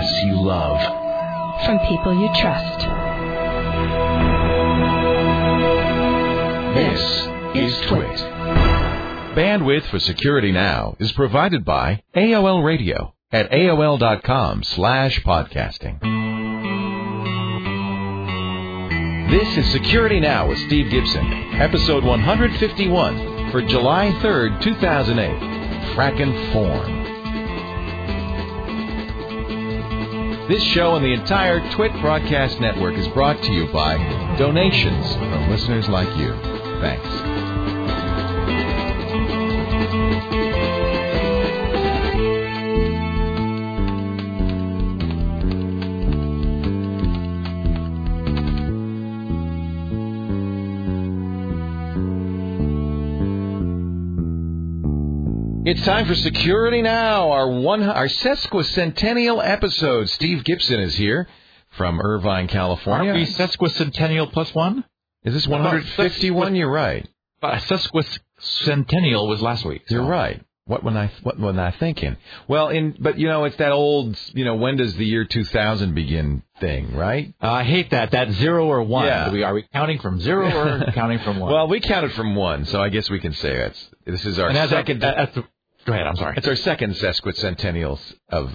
podcasts you love. From people you trust. This is Twit. Bandwidth for Security Now is provided by AOL Radio at AOL.com/podcasting. This is Security Now with Steve Gibson, episode 151 for July 3rd, 2008. Frackin' Form. This show and the entire Twit broadcast network is brought to you by donations from listeners like you. Thanks. It's time for Security Now, our sesquicentennial episode. Steve Gibson is here from Irvine, California. Aren't we sesquicentennial plus one? Is this 151? You're right. Sesquicentennial was last week. So. You're right. What was I thinking? Well, but it's that old, when does the year 2000 begin thing, right? I hate that 0 or 1. Yeah. Are we counting from 0 or counting from 1? Well, we counted from 1, so I guess we can say this is our second. Go ahead. I'm sorry. It's our second sesquicentennials of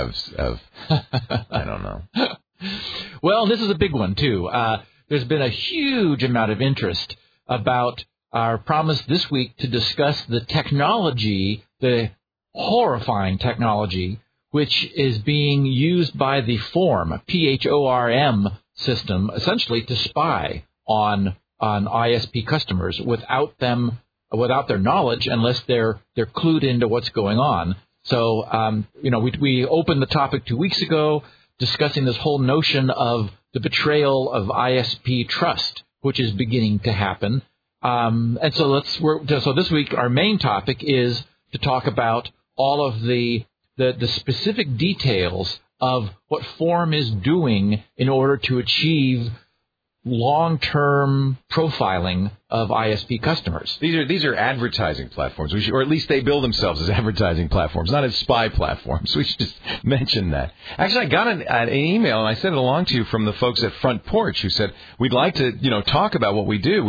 I don't know. Well, this is a big one too. There's been a huge amount of interest about our promise this week to discuss the technology, the horrifying technology, which is being used by the FORM, PHORM system, essentially to spy on ISP customers without their knowledge, unless they're clued into what's going on. So, we opened the topic 2 weeks ago, discussing this whole notion of the betrayal of ISP trust, which is beginning to happen. And so this week our main topic is to talk about all of the specific details of what FORM is doing in order to achieve long-term profiling of ISP customers. These are advertising platforms, or at least they bill themselves as advertising platforms, not as spy platforms. We should just mention that. Actually, I got an email, and I sent it along to you from the folks at Front Porch who said, we'd like to, talk about what we do.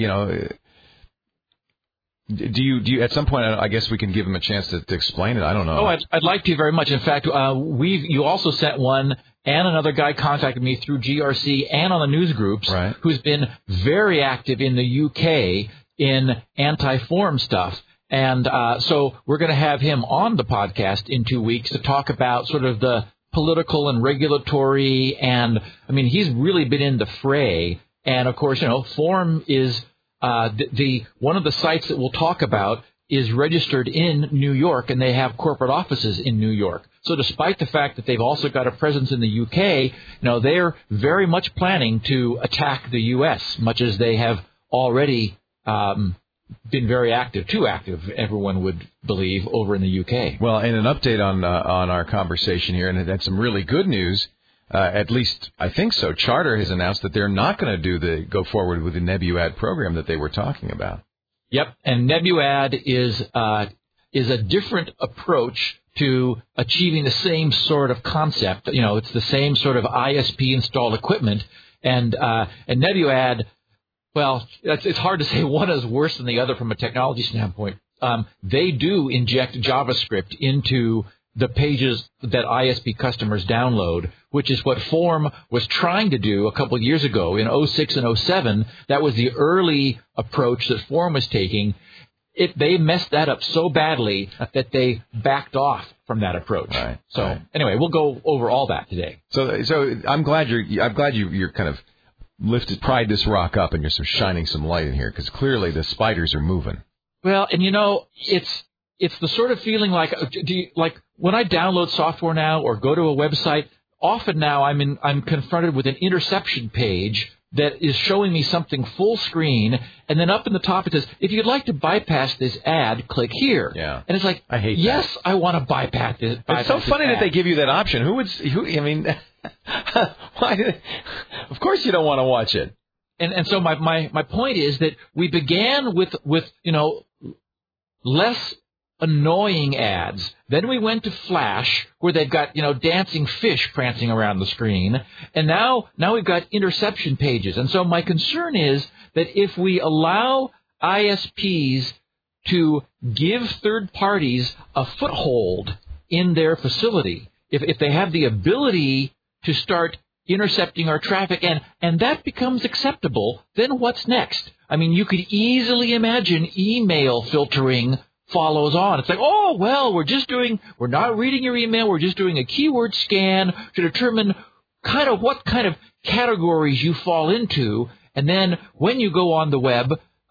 Do you at some point? I guess we can give them a chance to explain it. I don't know. Oh, I'd like to very much. In fact, you also sent one, and another guy contacted me through GRC and on the news groups, right, who's been very active in the UK in anti-FORM stuff. And so we're going to have him on the podcast in 2 weeks to talk about sort of the political and regulatory. And he's really been in the fray. And of course, FORM is one of the sites that we'll talk about is registered in New York, and they have corporate offices in New York. So despite the fact that they've also got a presence in the UK, they're very much planning to attack the U.S., much as they have already been very active, too active, everyone would believe, over in the UK. Well, and an update on our conversation here, and that's some really good news. At least I think so. Charter has announced that they're not going to go forward with the Nebuad program that they were talking about. Yep, and Nebuad is a different approach to achieving the same sort of concept. It's the same sort of ISP installed equipment, and Nebuad. Well, it's hard to say one is worse than the other from a technology standpoint. They do inject JavaScript into the pages that ISP customers download, which is what FORM was trying to do a couple of years ago in 06 and 07. That was the early approach that FORM was taking. They messed that up so badly that they backed off from that approach. Right. So anyway, we'll go over all that today. So I'm glad you're kind of pried this rock up and you're sort of shining some light in here, because clearly the spiders are moving. Well, and it's the sort of feeling like when I download software now or go to a website, often now I'm confronted with an interception page that is showing me something full screen, and then up in the top it says, if you'd like to bypass this ad, click here. Yeah. And it's like, I hate yes, that. I want to bypass this. It's so funny that they give you that option. Why? Of course you don't want to watch it. And so my point is that we began with less annoying ads. Then we went to Flash, where they've got, dancing fish prancing around the screen. And now we've got interception pages. And so my concern is that if we allow ISPs to give third parties a foothold in their facility, if they have the ability to start intercepting our traffic, and that becomes acceptable, then what's next? I mean, you could easily imagine email filtering follows on. It's like, oh, well, we're not reading your email, we're just doing a keyword scan to determine what kind of categories you fall into, and then when you go on the web,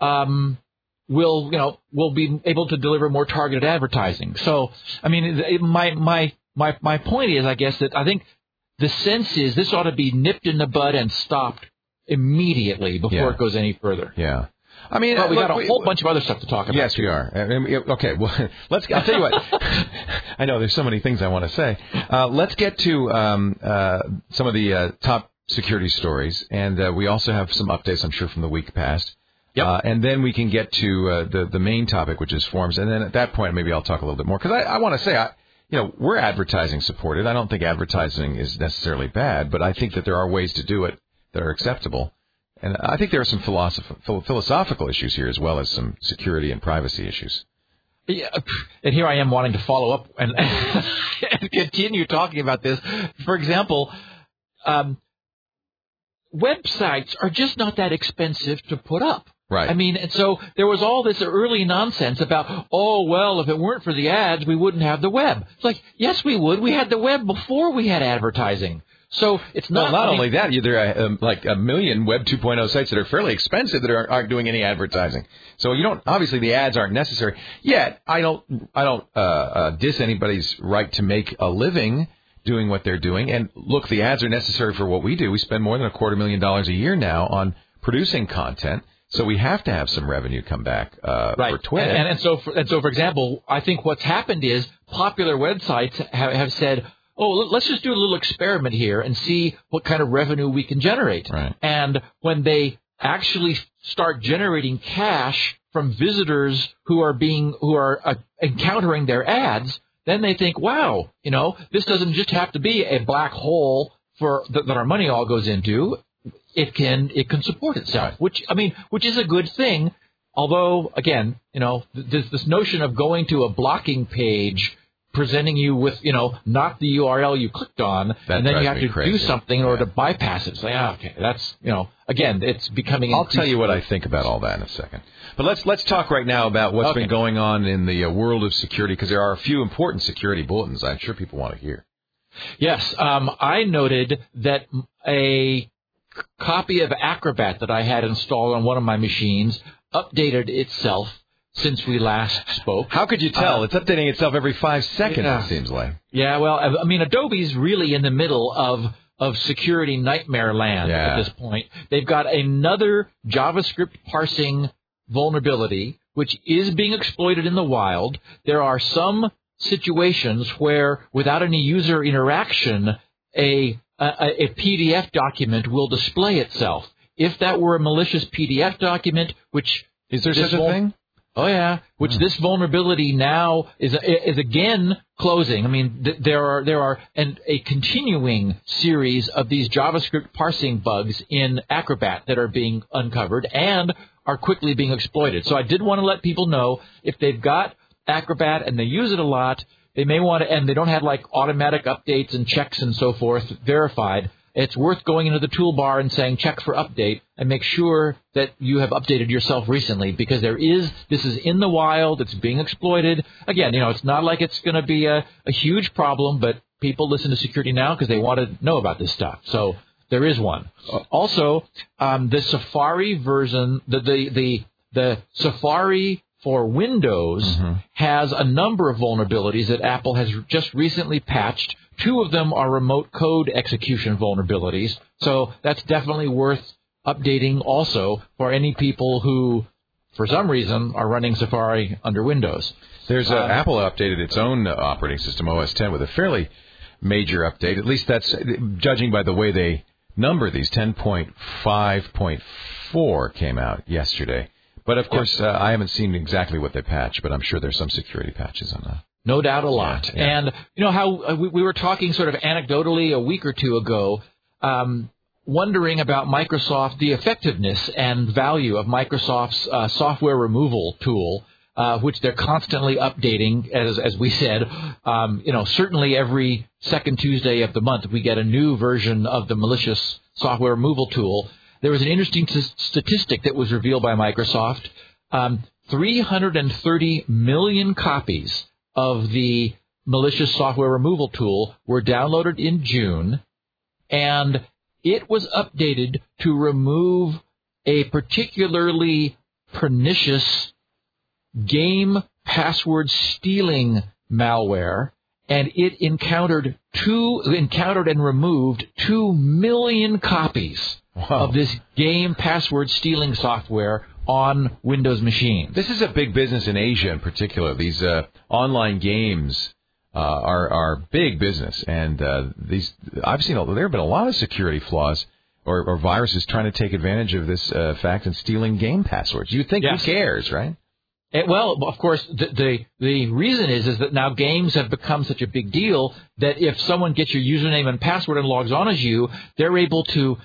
we'll be able to deliver more targeted advertising. So, I mean, my point is, I guess, that I think the sense is this ought to be nipped in the bud and stopped immediately before it goes any further. Yeah. I mean, we got a whole bunch of other stuff to talk about. Yes, we are. Okay, well, I'll tell you what. I know there's so many things I want to say. Let's get to some of the top security stories, and we also have some updates, I'm sure, from the week past. Yep. And then we can get to the main topic, which is forms. And then at that point, maybe I'll talk a little bit more. Because I want to say, we're advertising supported. I don't think advertising is necessarily bad, but I think that there are ways to do it that are acceptable. And I think there are some philosophical issues here as well as some security and privacy issues. Yeah, and here I am wanting to follow up and continue talking about this. For example, websites are just not that expensive to put up. Right. I mean, and so there was all this early nonsense about, oh, well, if it weren't for the ads, we wouldn't have the web. It's like, yes, we would. We had the web before we had advertising. So it's not. Well, not only that, there are like a million Web 2.0 sites that are fairly expensive that aren't doing any advertising. So obviously the ads aren't necessary. Yet I don't diss anybody's right to make a living doing what they're doing. And look, the ads are necessary for what we do. We spend more than $250,000 a year now on producing content. So we have to have some revenue come back for Twitter. And so for example, I think what's happened is popular websites have said, oh, let's just do a little experiment here and see what kind of revenue we can generate. Right. And when they actually start generating cash from visitors who are encountering their ads, then they think, wow, this doesn't just have to be a black hole that our money all goes into. It can support itself, right. which is a good thing. Although, again, there's this notion of going to a blocking page presenting you with, not the URL you clicked on, and then you have to do something in order to bypass it. It's like, okay, that's, again, it's becoming. I'll tell you what I think about all that in a second. But let's talk right now about what's been going on in the world of security, because there are a few important security bulletins I'm sure people want to hear. Yes, I noted that a copy of Acrobat that I had installed on one of my machines updated itself since we last spoke. How could you tell? It's updating itself every 5 seconds, it seems like. Yeah, well, Adobe's really in the middle of security nightmare land at this point. They've got another JavaScript parsing vulnerability, which is being exploited in the wild. There are some situations where, without any user interaction, a PDF document will display itself. If that were a malicious PDF document, which... Is there such a thing? Oh, yeah, which this vulnerability now is again closing. I mean, there are a continuing series of these JavaScript parsing bugs in Acrobat that are being uncovered and are quickly being exploited. So I did want to let people know, if they've got Acrobat and they use it a lot, they may want to, and they don't have like automatic updates and checks and so forth verified, it's worth going into the toolbar and saying check for update and make sure that you have updated yourself recently, because this is in the wild, it's being exploited. Again, it's not like it's going to be a huge problem, but people listen to Security Now because they want to know about this stuff. So there is one. Also, the Safari version, the Safari for Windows has a number of vulnerabilities that Apple has just recently patched. 2 of them are remote code execution vulnerabilities, so that's definitely worth updating also for any people who, for some reason, are running Safari under Windows. There's Apple updated its own operating system, OS X, with a fairly major update. At least that's judging by the way they number these. 10.5.4 came out yesterday. But, of course, I haven't seen exactly what they patch, but I'm sure there's some security patches on that. No doubt a lot. Yeah. And, how we were talking sort of anecdotally a week or two ago, wondering about Microsoft, the effectiveness and value of Microsoft's software removal tool, which they're constantly updating, as we said. Certainly every second Tuesday of the month we get a new version of the malicious software removal tool. There was an interesting statistic that was revealed by Microsoft. 330 million copies of the malicious software removal tool were downloaded in June, and it was updated to remove a particularly pernicious game password stealing malware, and it encountered and removed 2 million copies of this game password stealing software on Windows machines. This is a big business in Asia in particular. These online games are big business, and I've seen there have been a lot of security flaws or viruses trying to take advantage of this fact and stealing game passwords. You'd think who cares, right? Well, of course, the reason is that now games have become such a big deal that if someone gets your username and password and logs on as you, they're able to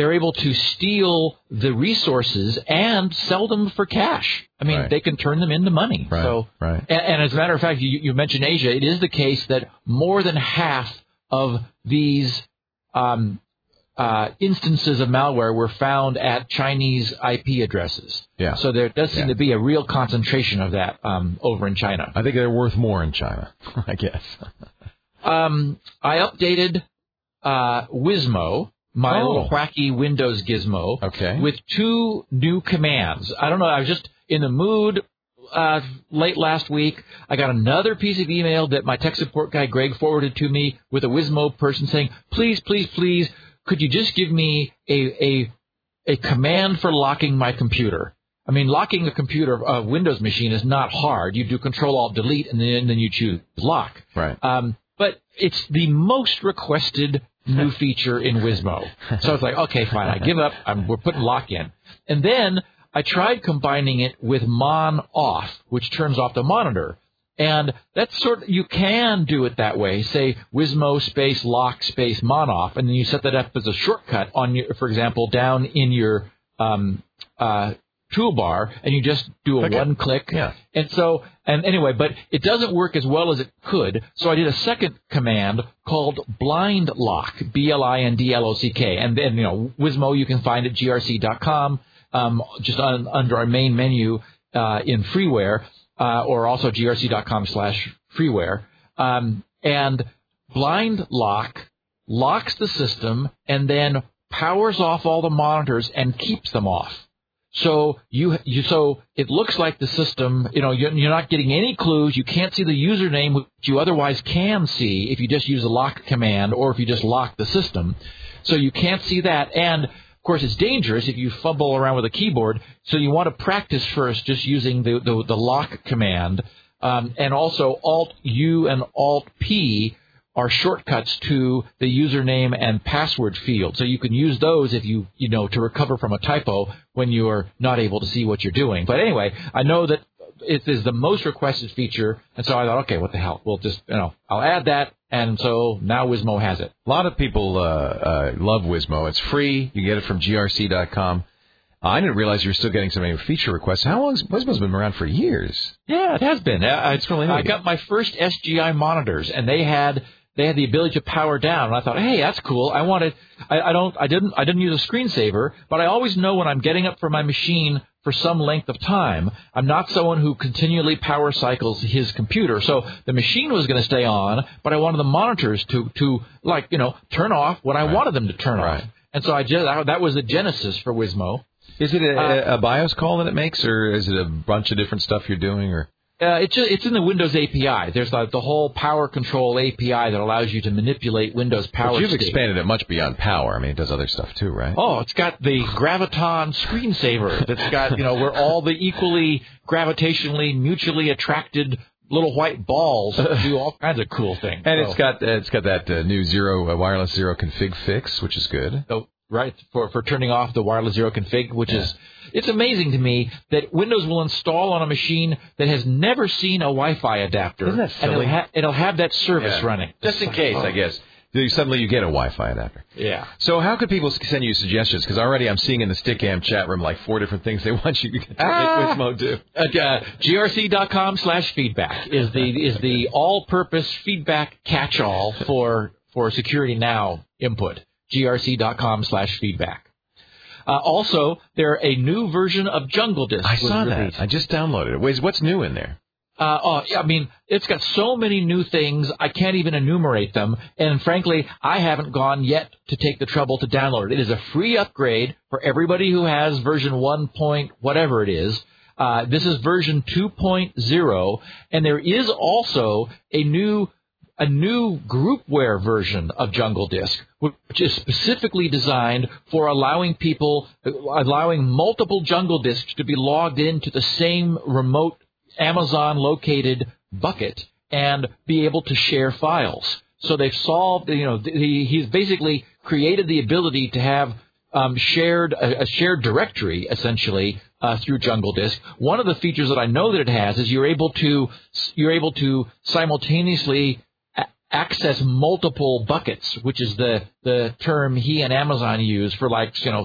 steal the resources and sell them for cash. I mean, they can turn them into money. Right. So, right. And as a matter of fact, you mentioned Asia. It is the case that more than half of these instances of malware were found at Chinese IP addresses. Yeah. So there does seem to be a real concentration of that over in China. I think they're worth more in China, I guess. I updated Wizmo, my little wacky Windows gizmo, with 2 new commands. I don't know, I was just in the mood late last week. I got another piece of email that my tech support guy Greg forwarded to me with a Wizmo person saying, please, could you just give me a command for locking my computer? I mean, locking a Windows machine is not hard. You do Control-Alt-Delete, and then you choose lock. Right. But it's the most requested new feature in Wizmo. So I was like, okay, fine, I give up. We're putting lock in. And then I tried combining it with Mon Off, which turns off the monitor. And that's you can do it that way. Say Wizmo space lock space Mon Off, and then you set that up as a shortcut on your, for example, down in your toolbar, and you just do a one click. Yeah. And anyway, but it doesn't work as well as it could. So I did a second command called blind lock, BLINDLOCK. And then, Wizmo you can find at grc.com, just under our main menu in freeware. Or also grc.com/freeware. And blind lock locks the system and then powers off all the monitors and keeps them off. So so it looks like the system, you're not getting any clues. You can't see the username, which you otherwise can see if you just use the lock command or if you just lock the system. So you can't see that. And of course, it's dangerous if you fumble around with a keyboard, so you want to practice first just using the lock command. And also Alt-U and Alt-P are shortcuts to the username and password field. So you can use those if you to recover from a typo when you're not able to see what you're doing. But anyway, I know that it is the most requested feature, and so I thought, okay, what the hell? We'll just, I'll add that, and so now Wizmo has it. A lot of people love Wizmo. It's free. You get it from grc.com. I didn't realize you were still getting so many feature requests. How long has Wizmo's been around for years? Yeah, it has been. It's really neat. I got my first SGI monitors, and they had the ability to power down, and I thought, hey, that's cool. I didn't use a screensaver, but I always know when I'm getting up from my machine for some length of time. I'm not someone who continually power cycles his computer. So the machine was going to stay on, but I wanted the monitors to turn off when I wanted them to turn off. And so that was the genesis for Wizmo. Is it a BIOS call that it makes, or is it a bunch of different stuff you're doing, or? It's in the Windows API. There's the whole power control API that allows you to manipulate Windows power. But you've expanded it much beyond power. I mean, it does other stuff too, right? Oh, it's got the Graviton screensaver that's got, where all the equally gravitationally mutually attracted little white balls do all kinds of cool things. And it's got that new wireless zero config fix, which is good. So right, for turning off the wireless zero config, which is, it's amazing to me that Windows will install on a machine that has never seen a Wi-Fi adapter. Isn't that silly? And it'll have that service running. Just in case, I guess. Suddenly you get a Wi-Fi adapter. Yeah. So how could people send you suggestions? Because already I'm seeing in the Stickam chat room like 4 different things they want you to get Gizmo do. grc.com/feedback is the all-purpose feedback catch-all for Security Now input. grc.com/feedback. Also, a new version of Jungle Disk. I saw that. I just downloaded it. What's new in there? I mean, it's got so many new things, I can't even enumerate them. And frankly, I haven't gone yet to take the trouble to download it. It is a free upgrade for everybody who has version 1. Whatever it is. This is version 2.0, and there is also a new groupware version of Jungle Disk, which is specifically designed for allowing multiple Jungle Disks to be logged into the same remote Amazon-located bucket and be able to share files. So they've solved, he's basically created the ability to have a shared directory, essentially, through Jungle Disk. One of the features that I know that it has is you're able to simultaneously access multiple buckets, which is the term he and Amazon use for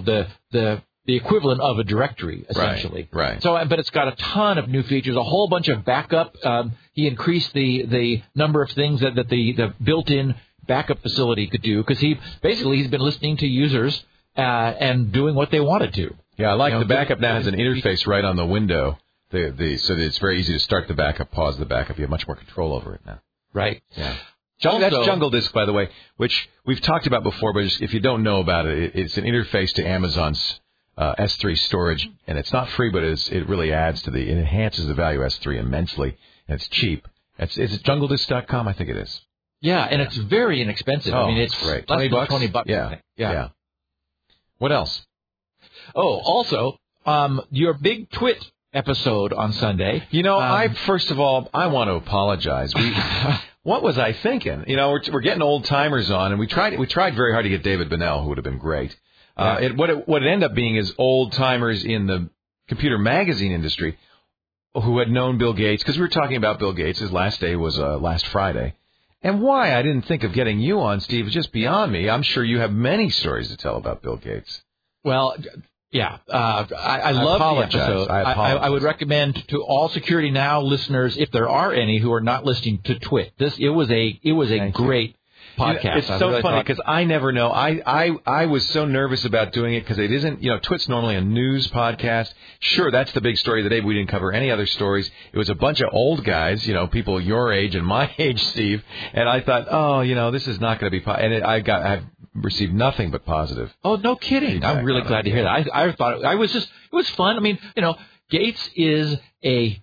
the equivalent of a directory, essentially. Right. So, but it's got a ton of new features, a whole bunch of backup. He increased the number of things that the built-in backup facility could do, because he's been listening to users and doing what they wanted to. Yeah, I like the backup now has an interface right on the window, so that it's very easy to start the backup, pause the backup. You have much more control over it now. Right. Yeah. That's Jungle Disk, by the way, which we've talked about before, but if you don't know about it, it's an interface to Amazon's S3 storage, and it's not free, but it really it enhances the value of S3 immensely, and it's cheap. It's jungledisk.com, I think it is. Yeah, and it's very inexpensive. Oh, I mean, it's great. $20. $20. Yeah. What else? Oh, also, your big twit episode on Sunday. First of all, I want to apologize. What was I thinking? We're getting old timers on, and we tried very hard to get David Bennell, who would have been great. What it ended up being is old timers in the computer magazine industry who had known Bill Gates, because we were talking about Bill Gates. His last day was last Friday. And why I didn't think of getting you on, Steve, is just beyond me. I'm sure you have many stories to tell about Bill Gates. Well, yeah, I love the episode. I would recommend to all Security Now listeners, if there are any who are not listening to Twit, it was a great podcast. It's so funny because I never know. I was so nervous about doing it because it isn't, Twit's normally a news podcast. Sure, that's the big story of the day, but we didn't cover any other stories. It was a bunch of old guys, people your age and my age, Steve. And I thought, this is not going to be, and I've received nothing but positive. Oh, no kidding. I'm really glad to hear that. I thought it was fun. I mean, Gates is he's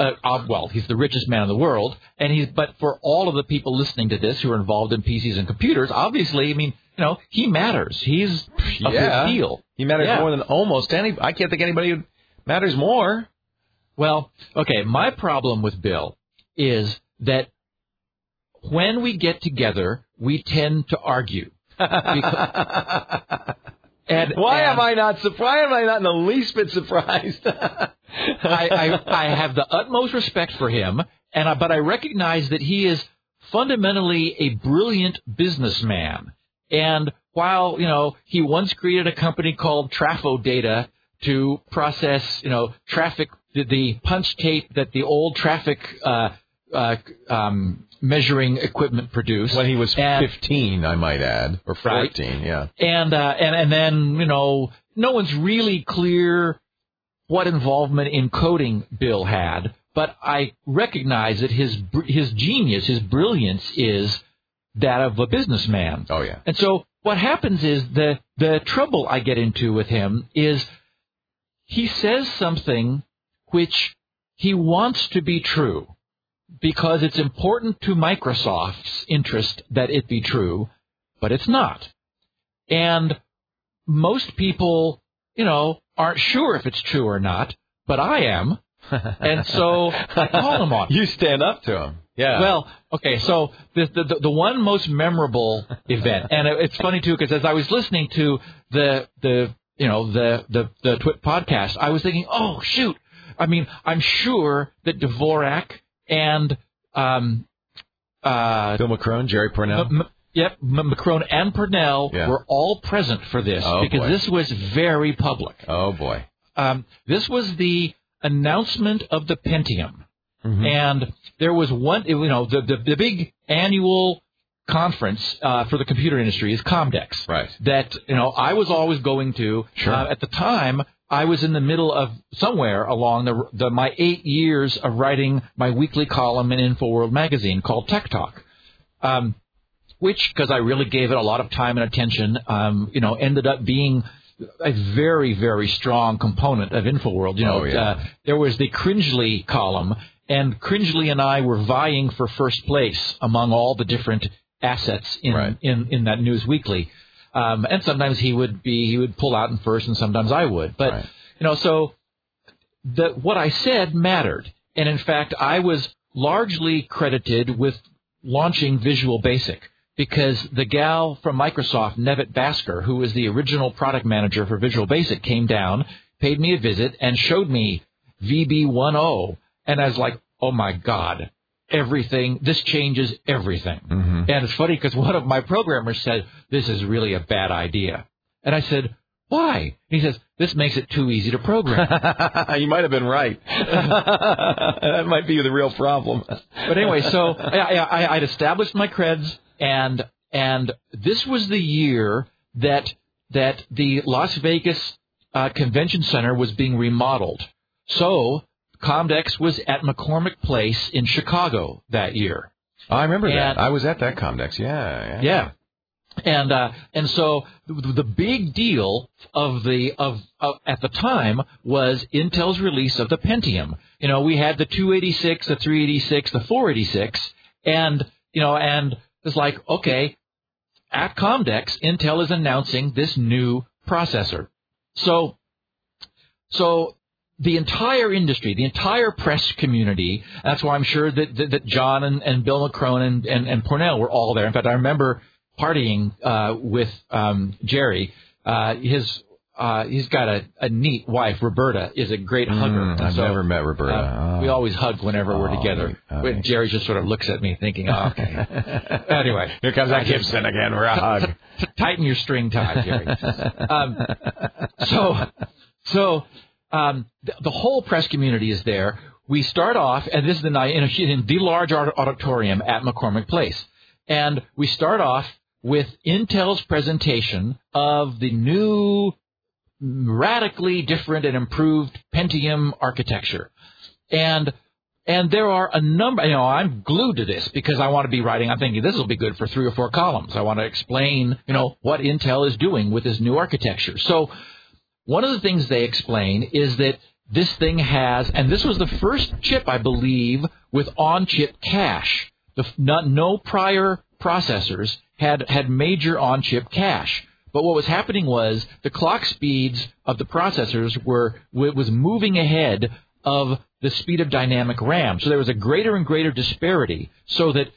the richest man in the world, but for all of the people listening to this who are involved in PCs and computers, obviously, I mean, he matters. He's a big deal. He matters more than almost any. I can't think anybody who matters more. Well, okay, my problem with Bill is that when we get together, we tend to argue. And why am I not in the least bit surprised? I have the utmost respect for him, but I recognize that he is fundamentally a brilliant businessman. And while, he once created a company called Trafo Data to process, traffic, the punch tape that the old traffic measuring equipment produced. When he was 15, I might add, or 14, right? Yeah. And then, no one's really clear what involvement in coding Bill had, but I recognize that his genius, his brilliance is that of a businessman. Oh, yeah. And so what happens is the trouble I get into with him is he says something which he wants to be true, because it's important to Microsoft's interest that it be true, but it's not. And most people, aren't sure if it's true or not, but I am. And so I call him on it. You stand up to him. Yeah. Well, okay, so the one most memorable event, and it's funny too, because as I was listening to the Twit podcast, I was thinking, oh shoot, I mean, I'm sure that Dvorak and Bill McCrone, Jerry Pournelle. McCrone and Pournelle were all present for this because this was very public. Oh boy. This was the announcement of the Pentium. Mm-hmm. And there was one, the big annual conference for the computer industry is Comdex. Right. That, I was always going to. Sure. At the time, I was in the middle of somewhere along my 8 years of writing my weekly column in InfoWorld magazine called Tech Talk. Which, because I really gave it a lot of time and attention, ended up being a very, very strong component of InfoWorld. There was the Cringely column, and Cringely and I were vying for first place among all the different assets in that news weekly. And sometimes he would pull out in first, and sometimes I would. But so what I said mattered, and in fact, I was largely credited with launching Visual Basic. Because the gal from Microsoft, Nevet Basker, who was the original product manager for Visual Basic, came down, paid me a visit, and showed me VB10. And I was like, oh, my God, this changes everything. Mm-hmm. And it's funny because one of my programmers said, this is really a bad idea. And I said, why? He says, this makes it too easy to program. You might have been right. That might be the real problem. But anyway, so I'd established my creds. And this was the year that the Las Vegas Convention Center was being remodeled. So Comdex was at McCormick Place in Chicago that year. I remember that. I was at that Comdex. Yeah. And so the big deal at the time was Intel's release of the Pentium. We had the 286, the 386, the 486, and it's like, okay, at Comdex, Intel is announcing this new processor. So the entire industry, the entire press community, that's why I'm sure that John and Bill McCrone and Pournelle were all there. In fact, I remember partying with Jerry. He's got a neat wife. Roberta is a great hugger. I've never met Roberta. We always hug whenever we're together. Jerry just sort of looks at me thinking, oh, okay. Anyway. Here comes that Gibson again. We're a hug. Tighten your string tie, Jerry. The whole press community is there. We start off, and this is the night in the large auditorium at McCormick Place. And we start off with Intel's presentation of the new, radically different and improved Pentium architecture. And there are a number, I'm glued to this because I want to be writing. I'm thinking this will be good for 3 or 4 columns. I want to explain, what Intel is doing with this new architecture. So one of the things they explain is that this thing has, and this was the first chip, I believe, with on-chip cache. No prior processors had major on-chip cache. But what was happening was the clock speeds of the processors was moving ahead of the speed of dynamic RAM. So there was a greater and greater disparity. So that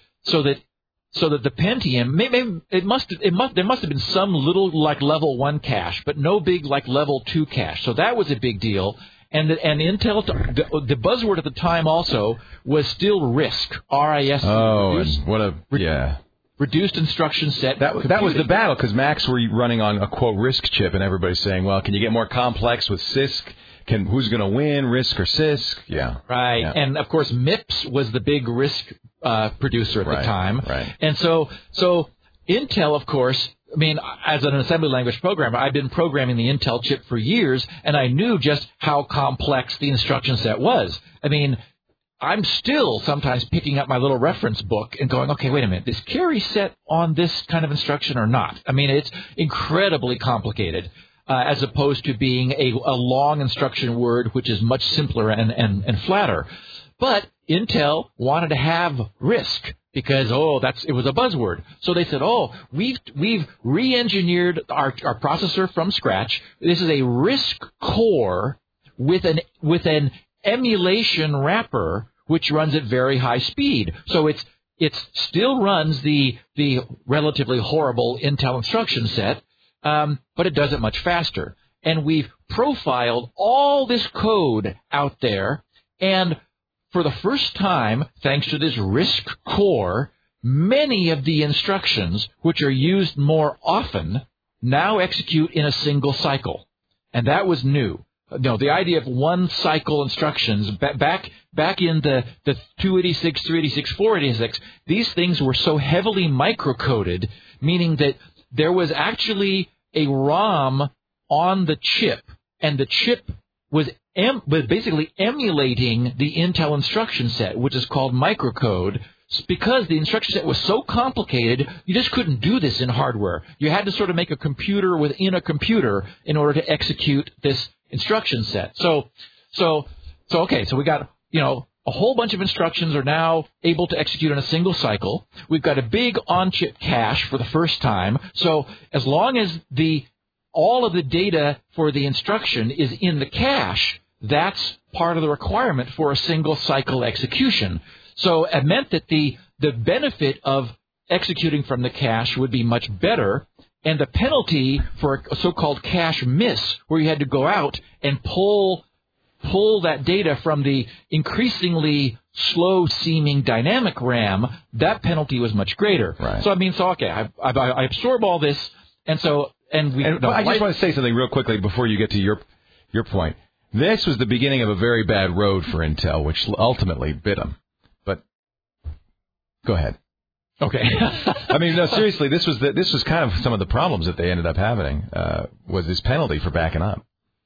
the Pentium, there must have been some little like level 1 cache, but no big like level 2 cache. So that was a big deal. And Intel, the buzzword at the time also was still RISC, R-I-S-C. Oh, and what a reduced instruction set. That was the battle because Macs were running on a quote RISC chip, and everybody's saying, well, can you get more complex with CISC? Who's going to win, RISC or CISC? Yeah. Right. Yeah. And of course, MIPS was the big RISC producer at the time. Right. And so Intel, of course, as an assembly language programmer, I've been programming the Intel chip for years, and I knew just how complex the instruction set was. I'm still sometimes picking up my little reference book and going, okay, wait a minute, is carry set on this kind of instruction or not? It's incredibly complicated, as opposed to being a long instruction word, which is much simpler and flatter. But Intel wanted to have RISC because, it was a buzzword. So they said, we've re-engineered our processor from scratch. This is a RISC core with an emulation wrapper which runs at very high speed. So it still runs the relatively horrible Intel instruction set, but it does it much faster. And we've profiled all this code out there, and for the first time, thanks to this RISC core, many of the instructions which are used more often now execute in a single cycle. And that was new. No, the idea of one cycle instructions, back in the 286, 386, 486, these things were so heavily microcoded, meaning that there was actually a ROM on the chip, and the chip was basically emulating the Intel instruction set, which is called microcode. Because the instruction set was so complicated, you just couldn't do this in hardware. You had to sort of make a computer within a computer in order to execute this instruction set. So we got, a whole bunch of instructions are now able to execute in a single cycle. We've got a big on-chip cache for the first time. So as long as all of the data for the instruction is in the cache, that's part of the requirement for a single cycle execution. So it meant that the benefit of executing from the cache would be much better, and the penalty for a so-called cache miss, where you had to go out and pull that data from the increasingly slow-seeming dynamic RAM, that penalty was much greater. Right. So I absorb all this, I just want to say something real quickly before you get to your point. This was the beginning of a very bad road for Intel, which ultimately bit them. But go ahead. Okay. I mean, no, seriously, this was kind of some of the problems that they ended up having, was this penalty for backing up.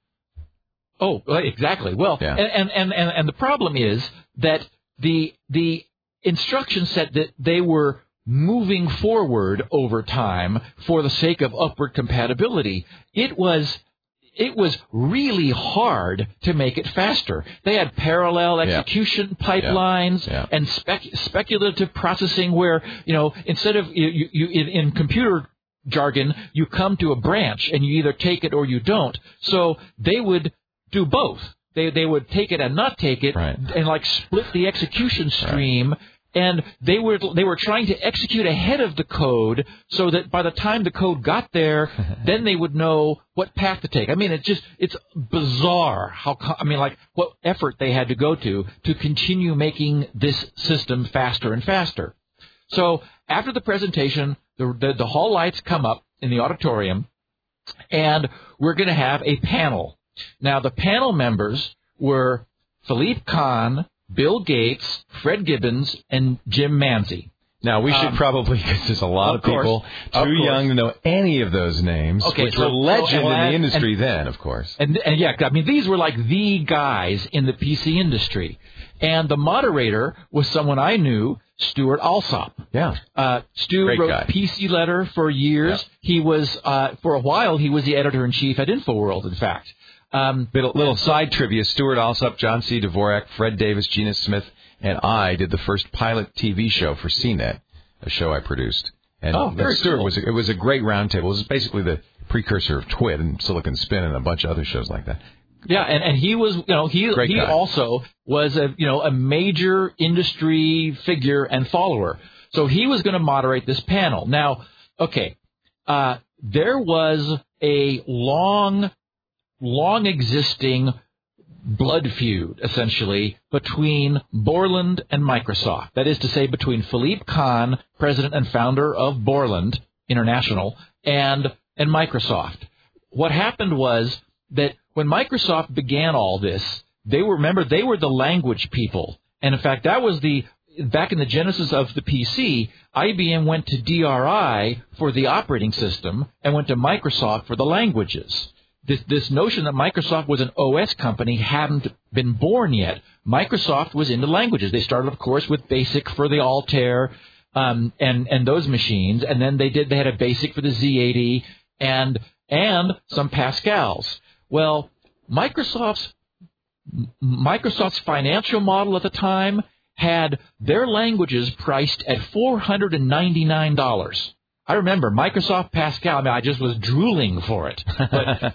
Oh, exactly. Well, yeah. and the problem is that the instruction set that they were moving forward over time for the sake of upward compatibility, it was really hard to make it faster. They had parallel execution pipelines and speculative processing where, instead of in computer jargon, you come to a branch and you either take it or you don't. So they would do both. They would take it and not take it, right, and split the execution stream. Right. And they were trying to execute ahead of the code so that by the time the code got there, then they would know what path to take. I mean, it's bizarre what effort they had to go to continue making this system faster and faster. So after the presentation, the hall lights come up in the auditorium, and we're going to have a panel. Now, the panel members were Philippe Kahn, Bill Gates, Fred Gibbons, and Jim Manzi. Now, we should probably, because there's a lot of people too young to know any of those names, which were legend in the industry then, of course. And these were like the guys in the PC industry. And the moderator was someone I knew, Stuart Alsop. Yeah. Stu Great wrote guy. PC Letter for years. Yeah. He was, for a while, he was the editor-in-chief at InfoWorld, in fact. Little side trivia, Stuart Alsop, John C. Dvorak, Fred Davis, Gina Smith, and I did the first pilot TV show for CNET, a show I produced. And very Stuart cool. It was a great roundtable. It was basically the precursor of Twit and Silicon Spin and a bunch of other shows like that. Yeah, and he was, he also was a major industry figure and follower. So he was going to moderate this panel. Now, there was a long existing blood feud, essentially, between Borland and Microsoft. That is to say, between Philippe Kahn, president and founder of Borland International, and Microsoft. What happened was that when Microsoft began all this, they were the language people. And in fact, that was back in the genesis of the PC, IBM went to DRI for the operating system and went to Microsoft for the languages. This notion that Microsoft was an OS company hadn't been born yet. Microsoft was into languages. They started, of course, with BASIC for the Altair and those machines, and then they had a BASIC for the Z80 and some Pascals. Well, Microsoft's financial model at the time had their languages priced at $499. I remember Microsoft Pascal. I mean, I just was drooling for it. But,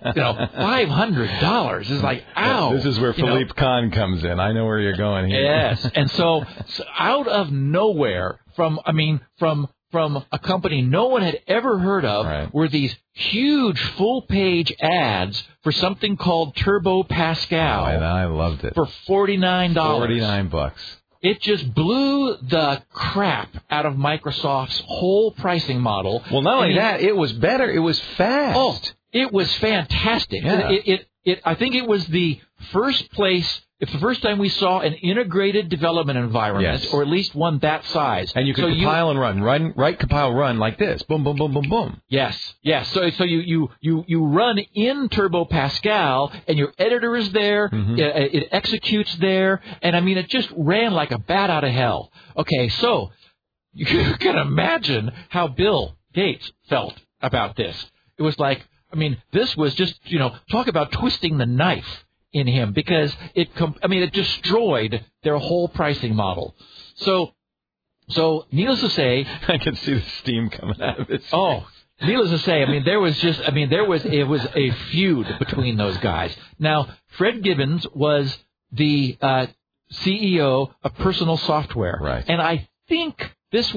$500 is like, ow. This is where Philippe Kahn comes in. I know where you're going here. Yes. And so out of nowhere, from a company no one had ever heard of, were these huge full-page ads for something called Turbo Pascal. And I loved it. For $49. $49. It just blew the crap out of Microsoft's whole pricing model. Well, not only that, it was better. It was fast. Oh, it was fantastic. Yeah. I think it was the first place. It's the first time we saw an integrated development environment, or at least one that size. And you could compile and run, compile, run like this. Boom, boom, boom, boom, boom. Yes. So you run in Turbo Pascal, and your editor is there. Mm-hmm. It executes there, and I mean, it just ran like a bat out of hell. Okay, so you can imagine how Bill Gates felt about this. It was like, I mean, this was just, talk about twisting the knife in him, because it destroyed their whole pricing model. So needless to say, I can see the steam coming out of it. Oh, needless to say, it was a feud between those guys. Now, Fred Gibbons was the CEO of Personal Software, right? And I think they did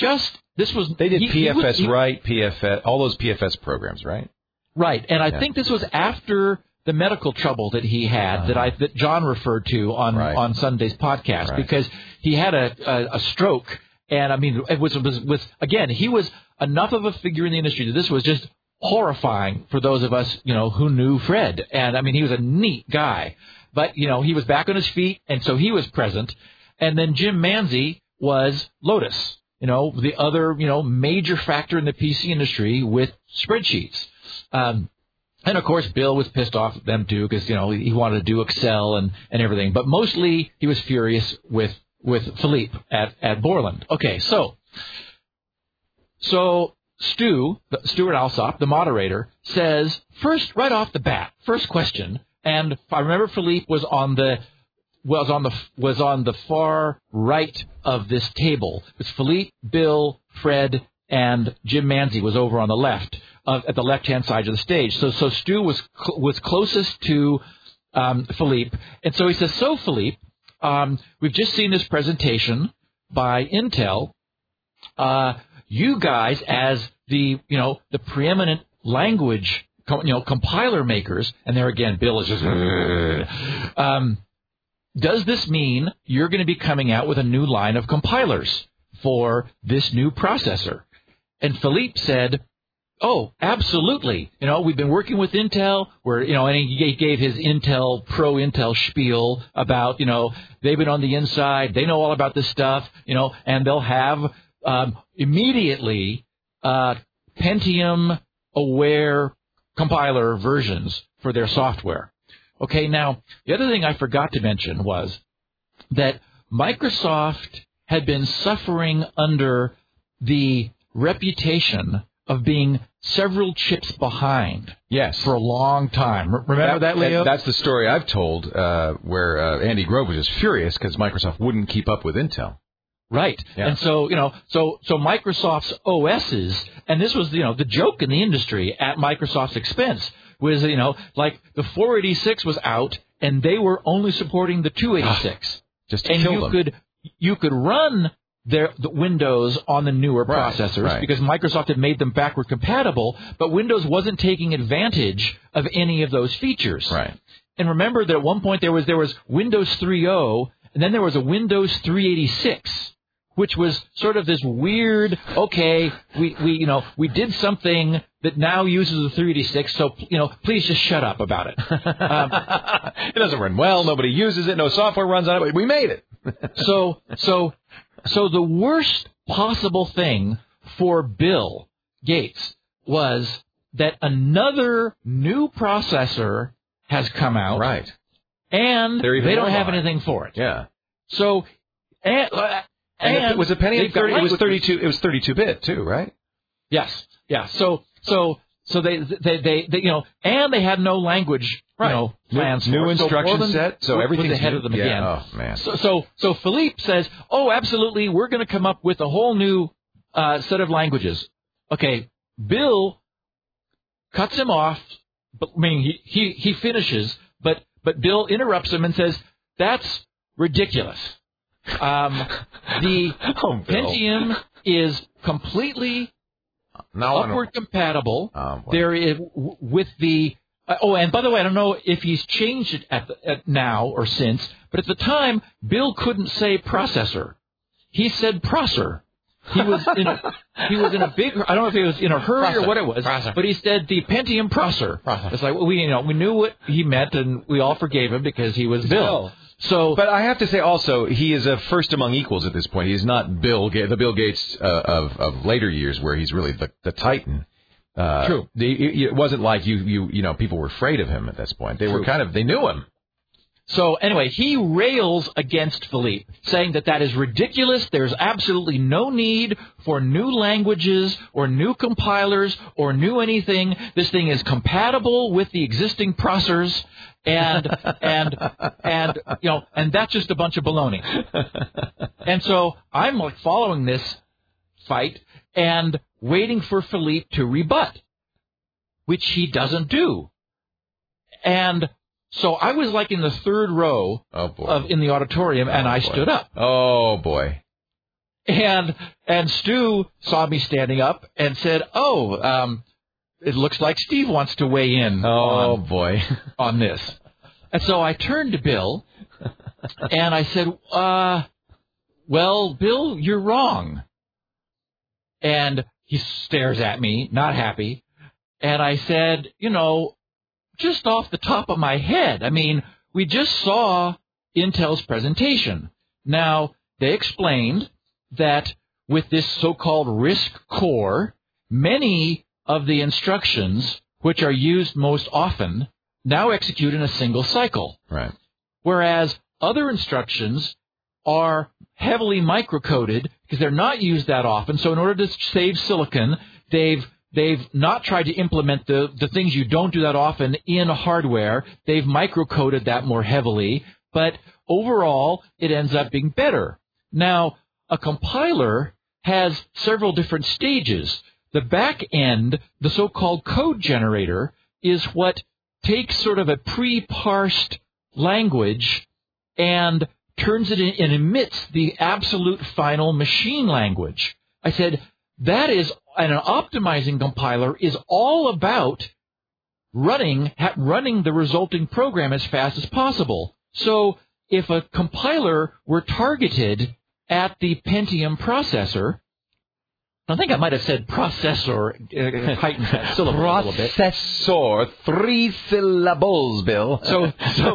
PFS, PFS, all those PFS programs, right? Right, and I think this was after the medical trouble that he had, that John referred to on Sunday's podcast, because he had a stroke, and I mean, it was again, he was enough of a figure in the industry that this was just horrifying for those of us, who knew Fred. And I mean, he was a neat guy, but he was back on his feet, and so he was present. And then Jim Manzi was Lotus, the other major factor in the PC industry with spreadsheets. And, of course, Bill was pissed off at them, too, because, he wanted to do Excel and everything. But mostly he was furious with Philippe at Borland. Okay, so Stuart Alsop, the moderator, says, right off the bat, first question, and I remember Philippe was on the far right of this table. It was Philippe, Bill, Fred, and Jim Manzi was over on the left, at the left-hand side of the stage. So Stu was closest to Philippe, and so he says, "So Philippe, we've just seen this presentation by Intel. You guys, as the preeminent language compiler makers," and there again, Bill is just, does this mean you're going to be coming out with a new line of compilers for this new processor? And Philippe said, "Oh, absolutely. We've been working with Intel. And he gave his pro Intel spiel about, they've been on the inside. They know all about this stuff, and they'll have immediately Pentium-aware compiler versions for their software." Okay, now, the other thing I forgot to mention was that Microsoft had been suffering under the reputation of being several chips behind. Yes. For a long time. Remember that, Leo? That's the story I've told, where Andy Grove was just furious because Microsoft wouldn't keep up with Intel. Right. Yeah. And so, so Microsoft's OSs, and this was, the joke in the industry at Microsoft's expense, was, like the 486 was out, and they were only supporting the 286. Just to kill them. You could run the Windows on the newer processors because Microsoft had made them backward compatible, but Windows wasn't taking advantage of any of those features. Right. And remember that at one point there was Windows 3.0, and then there was a Windows 386, which was sort of this weird, okay, we did something that now uses the 386, so, please just shut up about it. It doesn't run well, nobody uses it, no software runs on it, but we made it. So the worst possible thing for Bill Gates was that another new processor has come out. Right. And they don't have anything for it. Yeah. So, and it was a penny. It was 32. It was 32-bit too, right? Yes. Yeah. So they and they had no language, plans. New instruction set. So everything's ahead of them again. Oh man. So Philippe says, "Oh, absolutely, we're going to come up with a whole new set of languages." okay, Bill cuts him off. But, I mean, he finishes, but Bill interrupts him and says, "That's ridiculous. The Pentium is completely upward compatible. There is with the and by the way, I don't know if he's changed it at now or since, but at the time, Bill couldn't say processor. He said processor. He was in a big. I don't know if he was in a hurry or what it was, but he said the Pentium processor. It's like we knew what he meant, and we all forgave him because he was Bill. So, but I have to say also, he is a first among equals at this point. He is not the Bill Gates of later years, where he's really the titan. True. It wasn't like people were afraid of him at this point. They were they knew him. So anyway, he rails against Philippe, saying that is ridiculous. There's absolutely no need for new languages or new compilers or new anything. This thing is compatible with the existing processors, and that's just a bunch of baloney. And so I'm like following this fight and waiting for Philippe to rebut, which he doesn't do. And so I was like in the third row in the auditorium, and I stood up. Oh, boy. And Stu saw me standing up and said, it looks like Steve wants to weigh in on this. And so I turned to Bill, and I said, well, Bill, you're wrong. And he stares at me, not happy. And I said, just off the top of my head, I mean, we just saw Intel's presentation. Now, they explained that with this so-called RISC core, many of the instructions, which are used most often, now execute in a single cycle. Right. Whereas other instructions are heavily microcoded because they're not used that often. So in order to save silicon, they've not tried to implement the things you don't do that often in hardware. They've microcoded that more heavily, but overall, it ends up being better. Now, a compiler has several different stages. The back end, the so-called code generator, is what takes sort of a pre-parsed language and turns it in and emits the absolute final machine language. I said, that is, and an optimizing compiler is all about running the resulting program as fast as possible. So if a compiler were targeted at the Pentium processor, I think I might have said processor, heightened that syllable a little bit. Processor, 3 syllables, Bill. So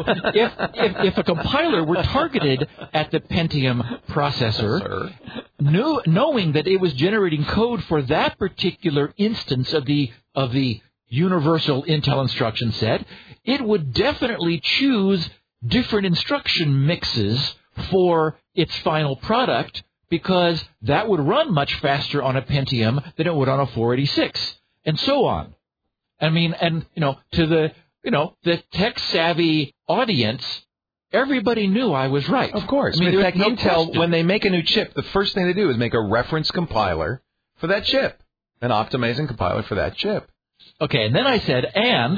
if a compiler were targeted at the Pentium processor, knowing that it was generating code for that particular instance of the universal Intel instruction set, it would definitely choose different instruction mixes for its final product, because that would run much faster on a Pentium than it would on a 486, and so on. I mean, and to the tech-savvy audience, everybody knew I was right. Of course. I mean, in fact, no Intel, question. when they make a new chip, the first thing they do is make a reference compiler for that chip, an optimizing compiler for that chip. Okay, and then I said,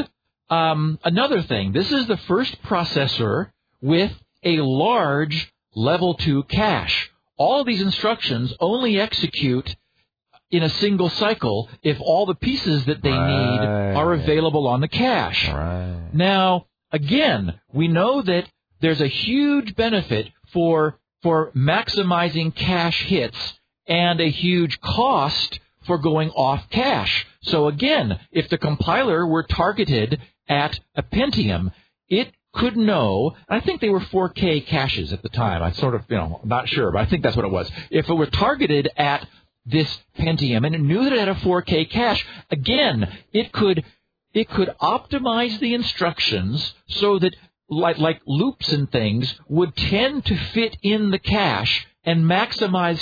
another thing. This is the first processor with a large level 2 cache. All these instructions only execute in a single cycle if all the pieces that they need are available on the cache. Right. Now, again, we know that there's a huge benefit for maximizing cache hits and a huge cost for going off cache. So again, if the compiler were targeted at a Pentium, it could know, I think they were 4K caches at the time. I sort of, not sure, but I think that's what it was. If it were targeted at this Pentium and it knew that it had a 4K cache, again, it could optimize the instructions so that like loops and things would tend to fit in the cache and maximize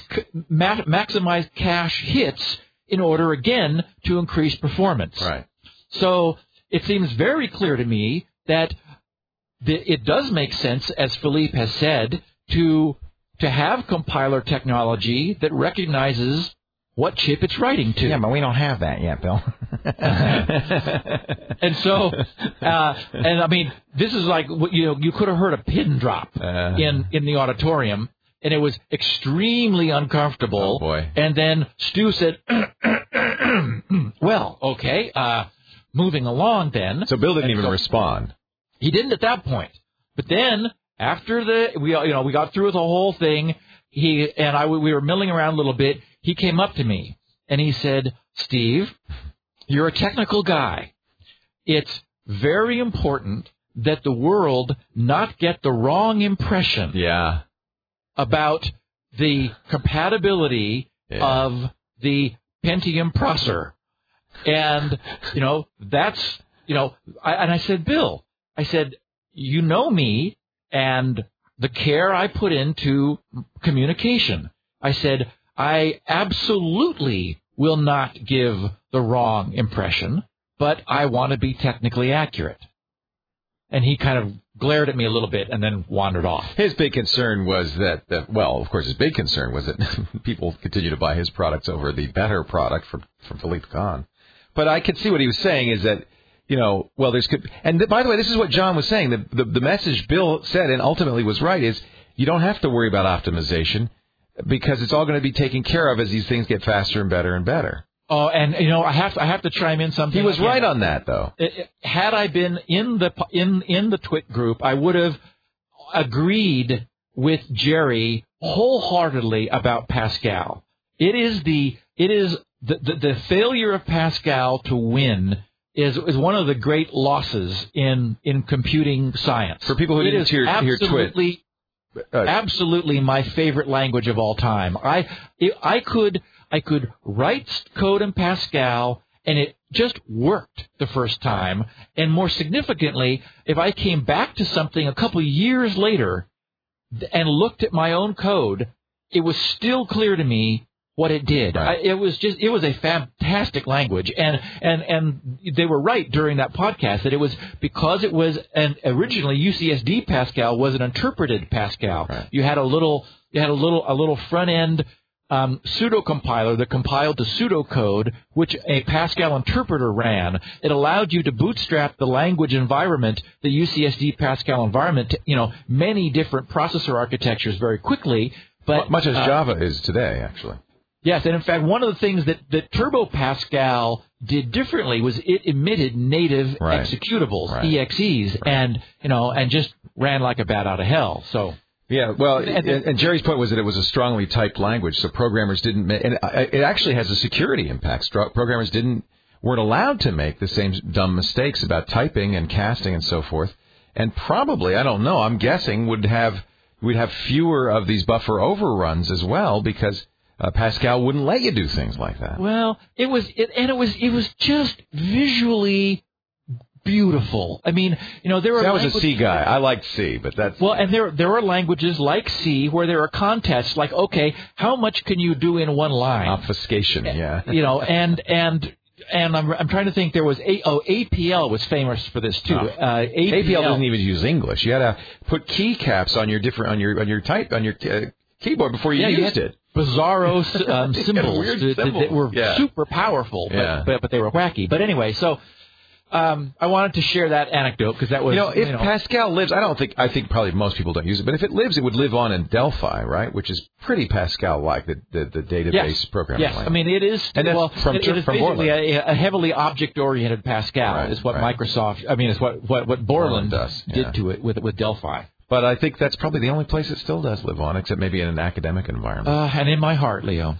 cache hits in order, again, to increase performance. Right. So it seems very clear to me that it does make sense, as Philippe has said, to have compiler technology that recognizes what chip it's writing to. Yeah, but we don't have that yet, Bill. And so, and I mean, this is like, you could have heard a pin drop in the auditorium, and it was extremely uncomfortable. Oh, boy. And then Stu said, well, okay, moving along then. So Bill didn't even respond. He didn't at that point. But then, after we got through the whole thing, we were milling around a little bit. He came up to me, and he said, Steve, you're a technical guy. It's very important that the world not get the wrong impression about the compatibility of the Pentium processor. And, that's, and I said, Bill, I said, you know me and the care I put into communication. I said, I absolutely will not give the wrong impression, but I want to be technically accurate. And he kind of glared at me a little bit and then wandered off. His big concern was that his big concern was that people continue to buy his products over the better product from Philippe Kahn. But I could see what he was saying is that, by the way, this is what John was saying. The message Bill said and ultimately was right is you don't have to worry about optimization because it's all going to be taken care of as these things get faster and better and better. Oh, and I have to chime in something. He was right on that, though. Had I been in the Twit group, I would have agreed with Jerry wholeheartedly about Pascal. It is the failure of Pascal to win is one of the great losses in computing science. For people who didn't hear Twit. Absolutely my favorite language of all time. I could write code in Pascal, and it just worked the first time. And more significantly, if I came back to something a couple of years later and looked at my own code, it was still clear to me what it did. Right. It was a fantastic language, and they were right during that podcast that it was because it was originally UCSD Pascal was an interpreted Pascal. Right. You had a little front end pseudo compiler that compiled to pseudocode, which a Pascal interpreter ran. It allowed you to bootstrap the language environment, the UCSD Pascal environment, to, many different processor architectures very quickly. But much as Java is today, actually. Yes, and in fact, one of the things that Turbo Pascal did differently was it emitted native executables, EXEs, and just ran like a bat out of hell. So yeah, well, and Jerry's point was that it was a strongly typed language, so programmers didn't. And it actually has a security impact. Programmers weren't allowed to make the same dumb mistakes about typing and casting and so forth. And probably, I don't know, I'm guessing we'd have fewer of these buffer overruns as well because Pascal wouldn't let you do things like that. Well, it was just visually beautiful. I mean, there are. I was a C guy. I liked C, but that's and there are languages like C where there are contests like, okay, how much can you do in one line? Obfuscation, yeah. And I'm trying to think. There was APL was famous for this too. APL doesn't even use English. You had to put keycaps on your keyboard before you used it. Bizarro symbols that were super powerful, but they were wacky. But anyway, so I wanted to share that anecdote because that was if Pascal lives, I think probably most people don't use it, but if it lives, it would live on in Delphi, right? Which is pretty Pascal-like, the database programming language. I mean it is. And that's from basically Borland. a heavily object-oriented Pascal is what Microsoft. I mean, is what Borland did to it with Delphi. But I think that's probably the only place it still does live on, except maybe in an academic environment. And in my heart, Leo.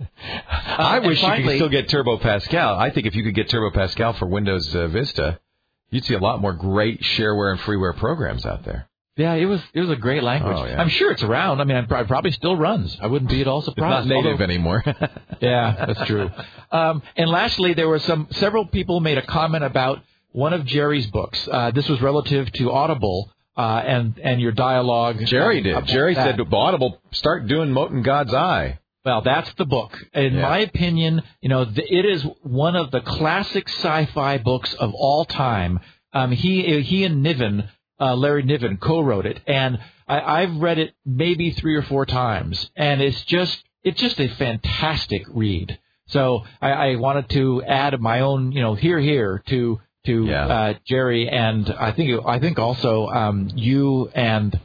I wish you could still get Turbo Pascal. I think if you could get Turbo Pascal for Windows Vista, you'd see a lot more great shareware and freeware programs out there. Yeah, it was a great language. Oh, yeah. I'm sure it's around. I mean, it probably still runs. I wouldn't be at all surprised. It's not native anymore. Yeah, that's true. And lastly, there were several people made a comment about one of Jerry's books. This was relative to Audible. And your dialogue. Jerry did. Jerry said, Audible, start doing Mote in God's Eye. Well, that's the book. In my opinion, it is one of the classic sci-fi books of all time. He and Niven, Larry Niven, co-wrote it, and I've read it maybe 3 or 4 times, and it's just a fantastic read. So I wanted to add my own, here to Jerry, and I think also you and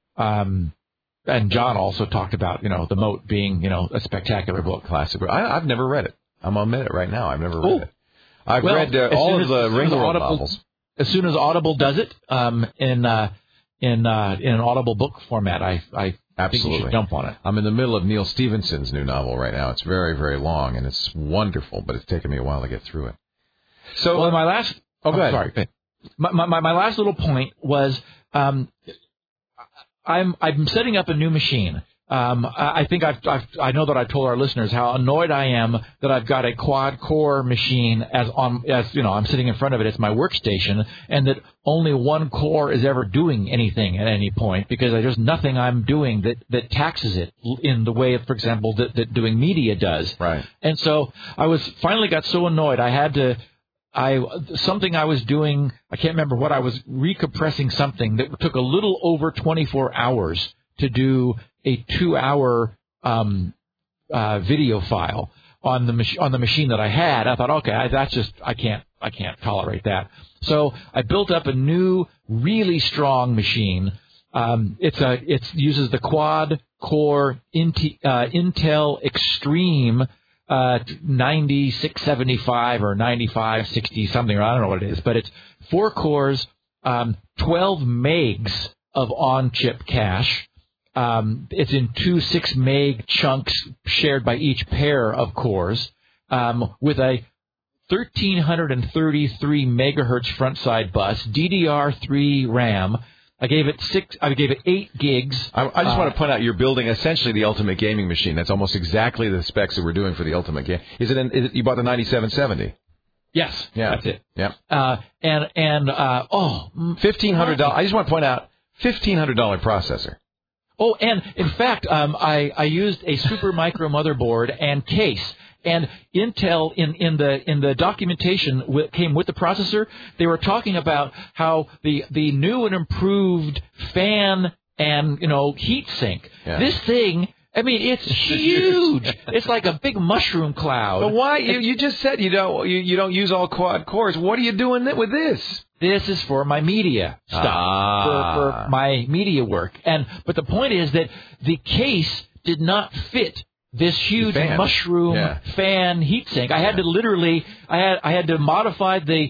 John also talked about The Moat being a spectacular book. Classic. I've never read it. I'm on it right now. I've never read it. I've read all of the Ringgold novels. As soon as Audible does it in an Audible book format, I Absolutely. think you should jump on it. I'm in the middle of Neil Stephenson's new novel right now. It's very, very long, and it's wonderful, but it's taken me a while to get through it. So, my last... go ahead. Sorry. My last little point was I'm setting up a new machine. I think I know that I told our listeners how annoyed I am that I've got a quad core machine as I'm sitting in front of it. It's my workstation, and that only one core is ever doing anything at any point because there's nothing I'm doing that taxes it in the way, for example, that doing media does. Right. And so I finally got so annoyed I had to. Something I was doing, I can't remember what I was recompressing something that took a little over 24 hours to do a 2-hour video file on the machine that I had. I thought, okay, I can't tolerate that. So I built up a new, really strong machine. It uses the quad core Intel Extreme 9675 or 9560 something, or I don't know what it is, but it's 4 cores, 12 megs of on-chip cache. It's in 2 6 meg chunks shared by each pair of cores, with a 1333 megahertz front side bus, DDR3 RAM. I gave it 8 gigs. I just want to point out you're building essentially the ultimate gaming machine. That's almost exactly the specs that we're doing for the ultimate game. Is it you bought the 9770? Yes. Yeah. That's it. Yeah. $1,500. I just want to point out $1,500 processor. Oh, and in fact, I used a Super Micro motherboard and case. And Intel in the documentation came with the processor. They were talking about how the new and improved fan and heat sink. Yeah. This thing, I mean, it's huge. It's like a big mushroom cloud. But why? You just said you don't use all quad cores. What are you doing with this? This is for my media stuff, for my media work. But the point is that the case did not fit this huge mushroom fan heatsink. I had to literally, I had to modify the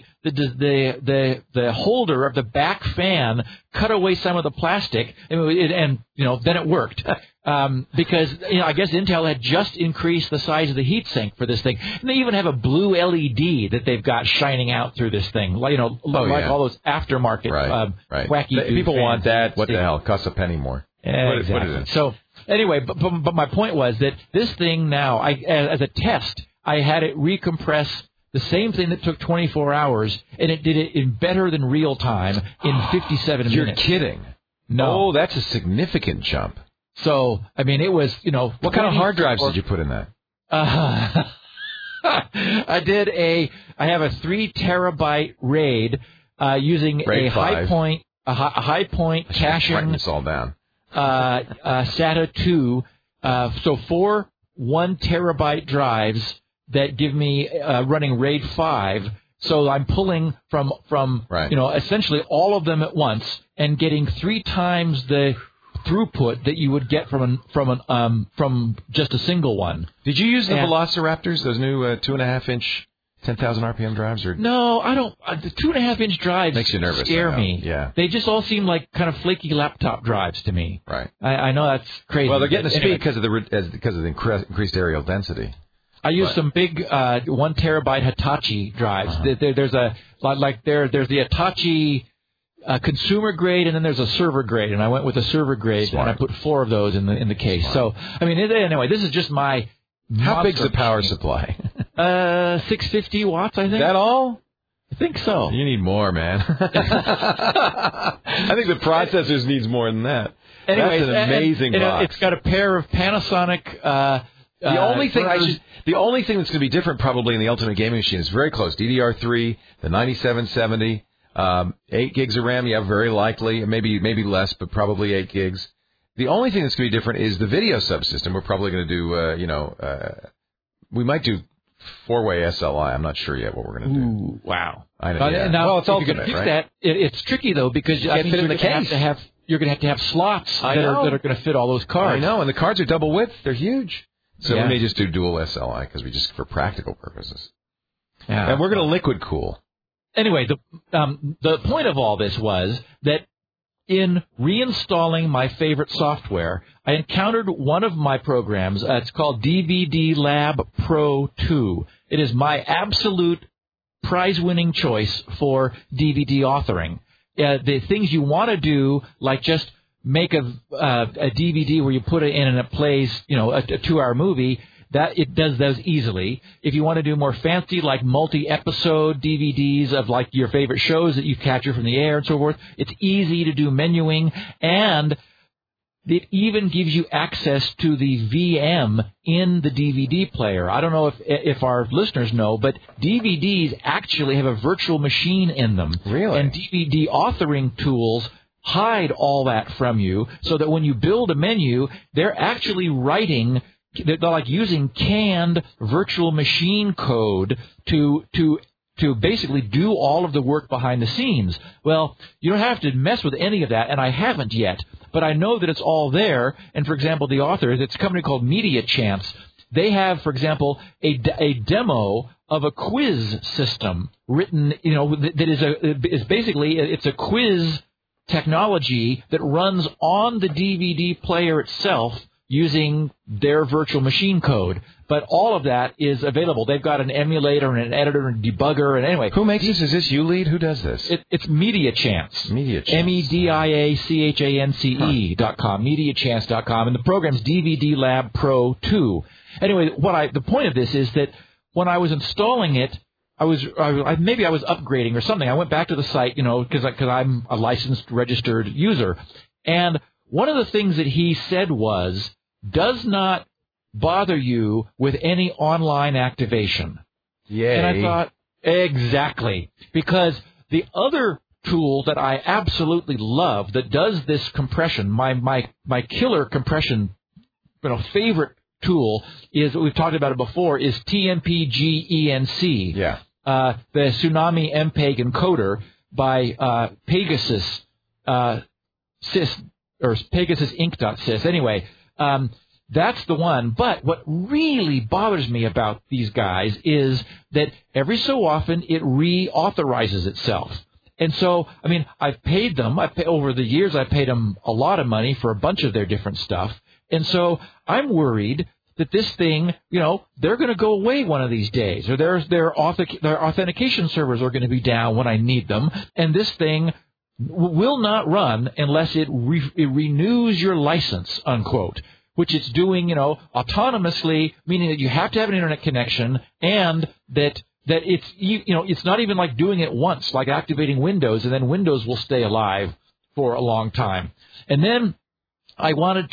holder of the back fan, cut away some of the plastic, and then it worked. Because I guess Intel had just increased the size of the heatsink for this thing, and they even have a blue LED that they've got shining out through this thing. Like all those aftermarket wacky. People want that. What the hell? Costs a penny more. Exactly. Put it in. So. Anyway, but my point was that this thing now, as a test, I had it recompress the same thing that took 24 hours, and it did it in better than real time in 57 minutes. You're kidding. No. Oh, that's a significant jump. So, I mean, it was, What kind of hard drives did you put in that? I have a 3 terabyte RAID using RAID a 5. high point caching. Writing this all down. SATA 2, so 4 1 terabyte drives that give me running RAID 5. So I'm pulling from essentially all of them at once and getting 3 times the throughput that you would get from just a single one. Did you use the Velociraptors, those new 2.5-inch 10,000 RPM drives? Or no, I don't. The 2.5-inch drives makes you nervous. Scare me. Yeah, they just all seem like kind of flaky laptop drives to me. Right. I know that's crazy. Well, they're getting the speed because of the increased areal density. I use some big 1 terabyte Hitachi drives. There's the Hitachi consumer grade, and then there's a server grade, and I went with a server grade, and I put 4 of those in the case. Smart. So I mean, anyway, this is just my. How big's the power supply? 650 watts, I think. Is that all? I think so. You need more, man. I think the processors needs more than that. Anyway, that's an amazing box. It's got a pair of Panasonic. The only thing that's going to be different probably in the Ultimate Gaming Machine is very close. DDR3, the 9770, 8 gigs of RAM. Yeah, very likely, maybe less, but probably 8 gigs. The only thing that's going to be different is the video subsystem. We're probably going to do, we might do 4-way SLI. I'm not sure yet what we're going to do. Ooh, wow. I know. Yeah. Now, well, it's ultimate, right? That, it's tricky, though, because you can't fit in the case. You're going to have to slots that are going to fit all those cards. I know, and the cards are double width. They're huge. So we may just do dual SLI because we just, for practical purposes. Yeah. And we're going to liquid cool. Anyway, the point of all this was that in reinstalling my favorite software, I encountered one of my programs. It's called DVD Lab Pro 2. It is my absolute prize-winning choice for DVD authoring. The things you want to do, like just make a DVD where you put it in and it plays, a 2-hour movie, that it does those easily. If you want to do more fancy, like multi-episode DVDs of like your favorite shows that you capture from the air and so forth, it's easy to do menuing, and it even gives you access to the VM in the DVD player. I don't know if our listeners know, but DVDs actually have a virtual machine in them. Really? And DVD authoring tools hide all that from you, so that when you build a menu, they're actually writing. They're like using canned virtual machine code to basically do all of the work behind the scenes. Well, you don't have to mess with any of that, and I haven't yet, but I know that it's all there. And, for example, the authors, it's a company called Media Chance. They have, for example, a demo of a quiz system written, that is basically, it's a quiz technology that runs on the DVD player itself, using their virtual machine code. But all of that is available. They've got an emulator and an editor and debugger. And anyway. Who makes this? Is this you, Lead? Who does this? It's Media Chance. Media Chance. MEDIACHANCE.com. MediaChance.com. And the program's DVD Lab Pro 2. Anyway, the point of this is that when I was installing it, maybe I was upgrading or something. I went back to the site, because I'm a licensed, registered user. And one of the things that he said was, does not bother you with any online activation. Yay. And I thought, exactly. Because the other tool that I absolutely love that does this compression, my killer compression, favorite tool is, we've talked about it before, is TMPG-ENC. Yeah. The Tsunami MPEG encoder by Pegasus Sys, or PegasusInc.sys. Anyway, that's the one. But what really bothers me about these guys is that every so often it reauthorizes itself. And so, I've paid them. Over the years, I've paid them a lot of money for a bunch of their different stuff. And so I'm worried that this thing, they're going to go away one of these days, or their authentication servers are going to be down when I need them, and this thing will not run unless it renews your license, unquote, which it's doing, autonomously, meaning that you have to have an internet connection, and that it's, it's not even like doing it once, like activating Windows, and then Windows will stay alive for a long time. And then I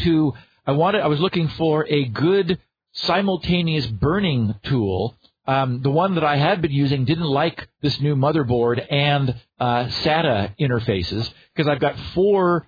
was looking for a good simultaneous burning tool. The one that I had been using didn't like this new motherboard and SATA interfaces, because I've got 4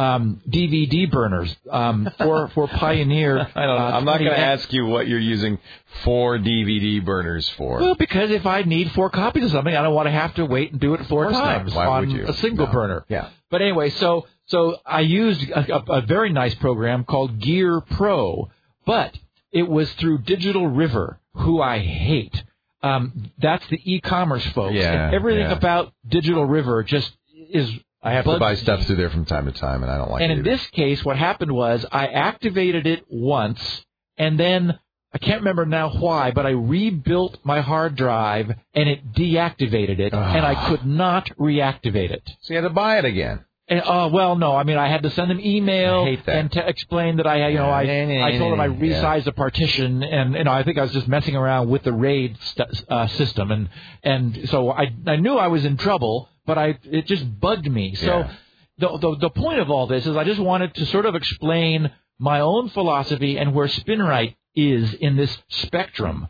DVD burners, for Pioneer. I'm not going to ask you what you're using 4 DVD burners for. Well, because if I need 4 copies of something, I don't want to have to wait and do it 4 times on a single burner. Yeah. But anyway, so I used a very nice program called Gear Pro, but it was through Digital River, who I hate. That's the e-commerce folks. Yeah, and everything about Digital River just is. I have to buy stuff through there from time to time, and I don't like it. And in this case, what happened was I activated it once, and then I can't remember now why, but I rebuilt my hard drive, and it deactivated it, and I could not reactivate it. So you had to buy it again. And, well, no. I had to send them email and to explain that I told them I resized the partition, and I think I was just messing around with the RAID system, and so I knew I was in trouble, but it just bugged me. So the point of all this is I just wanted to sort of explain my own philosophy and where SpinRite is in this spectrum.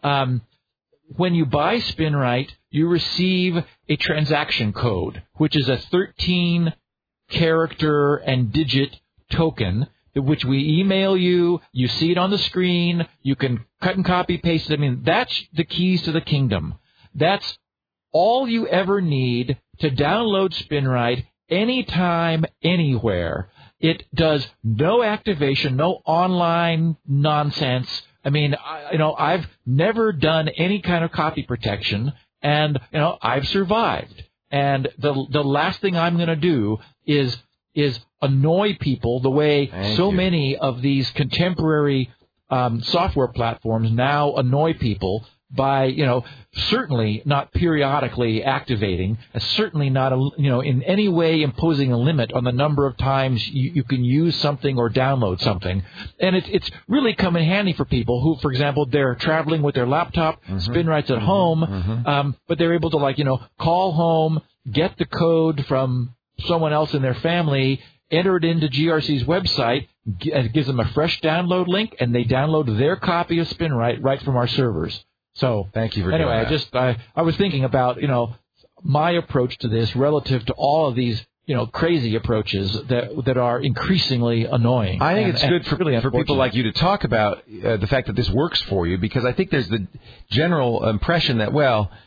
When you buy SpinRite, you receive a transaction code, which is a 13 character and digit token which we email you. You see it on the screen. You can cut and copy paste it. I mean, that's the keys to the kingdom. That's all you ever need to download SpinRite anytime, anywhere. It does no activation, no online nonsense. I mean, I've never done any kind of copy protection, and, I've survived. And the last thing I'm going to do is annoy people the way many of these contemporary software platforms now annoy people by, certainly not periodically activating, certainly not, in any way imposing a limit on the number of times you can use something or download something. And it's really come in handy for people who, for example, they're traveling with their laptop, SpinRite's at home, but they're able to, call home, get the code from someone else in their family, enter it into GRC's website, it gives them a fresh download link, and they download their copy of SpinRite right from our servers. So thank you for doing that. I was thinking about, my approach to this relative to all of these, crazy approaches that are increasingly annoying. I think it's good for people like you to talk about the fact that this works for you, because I think there's the general impression that,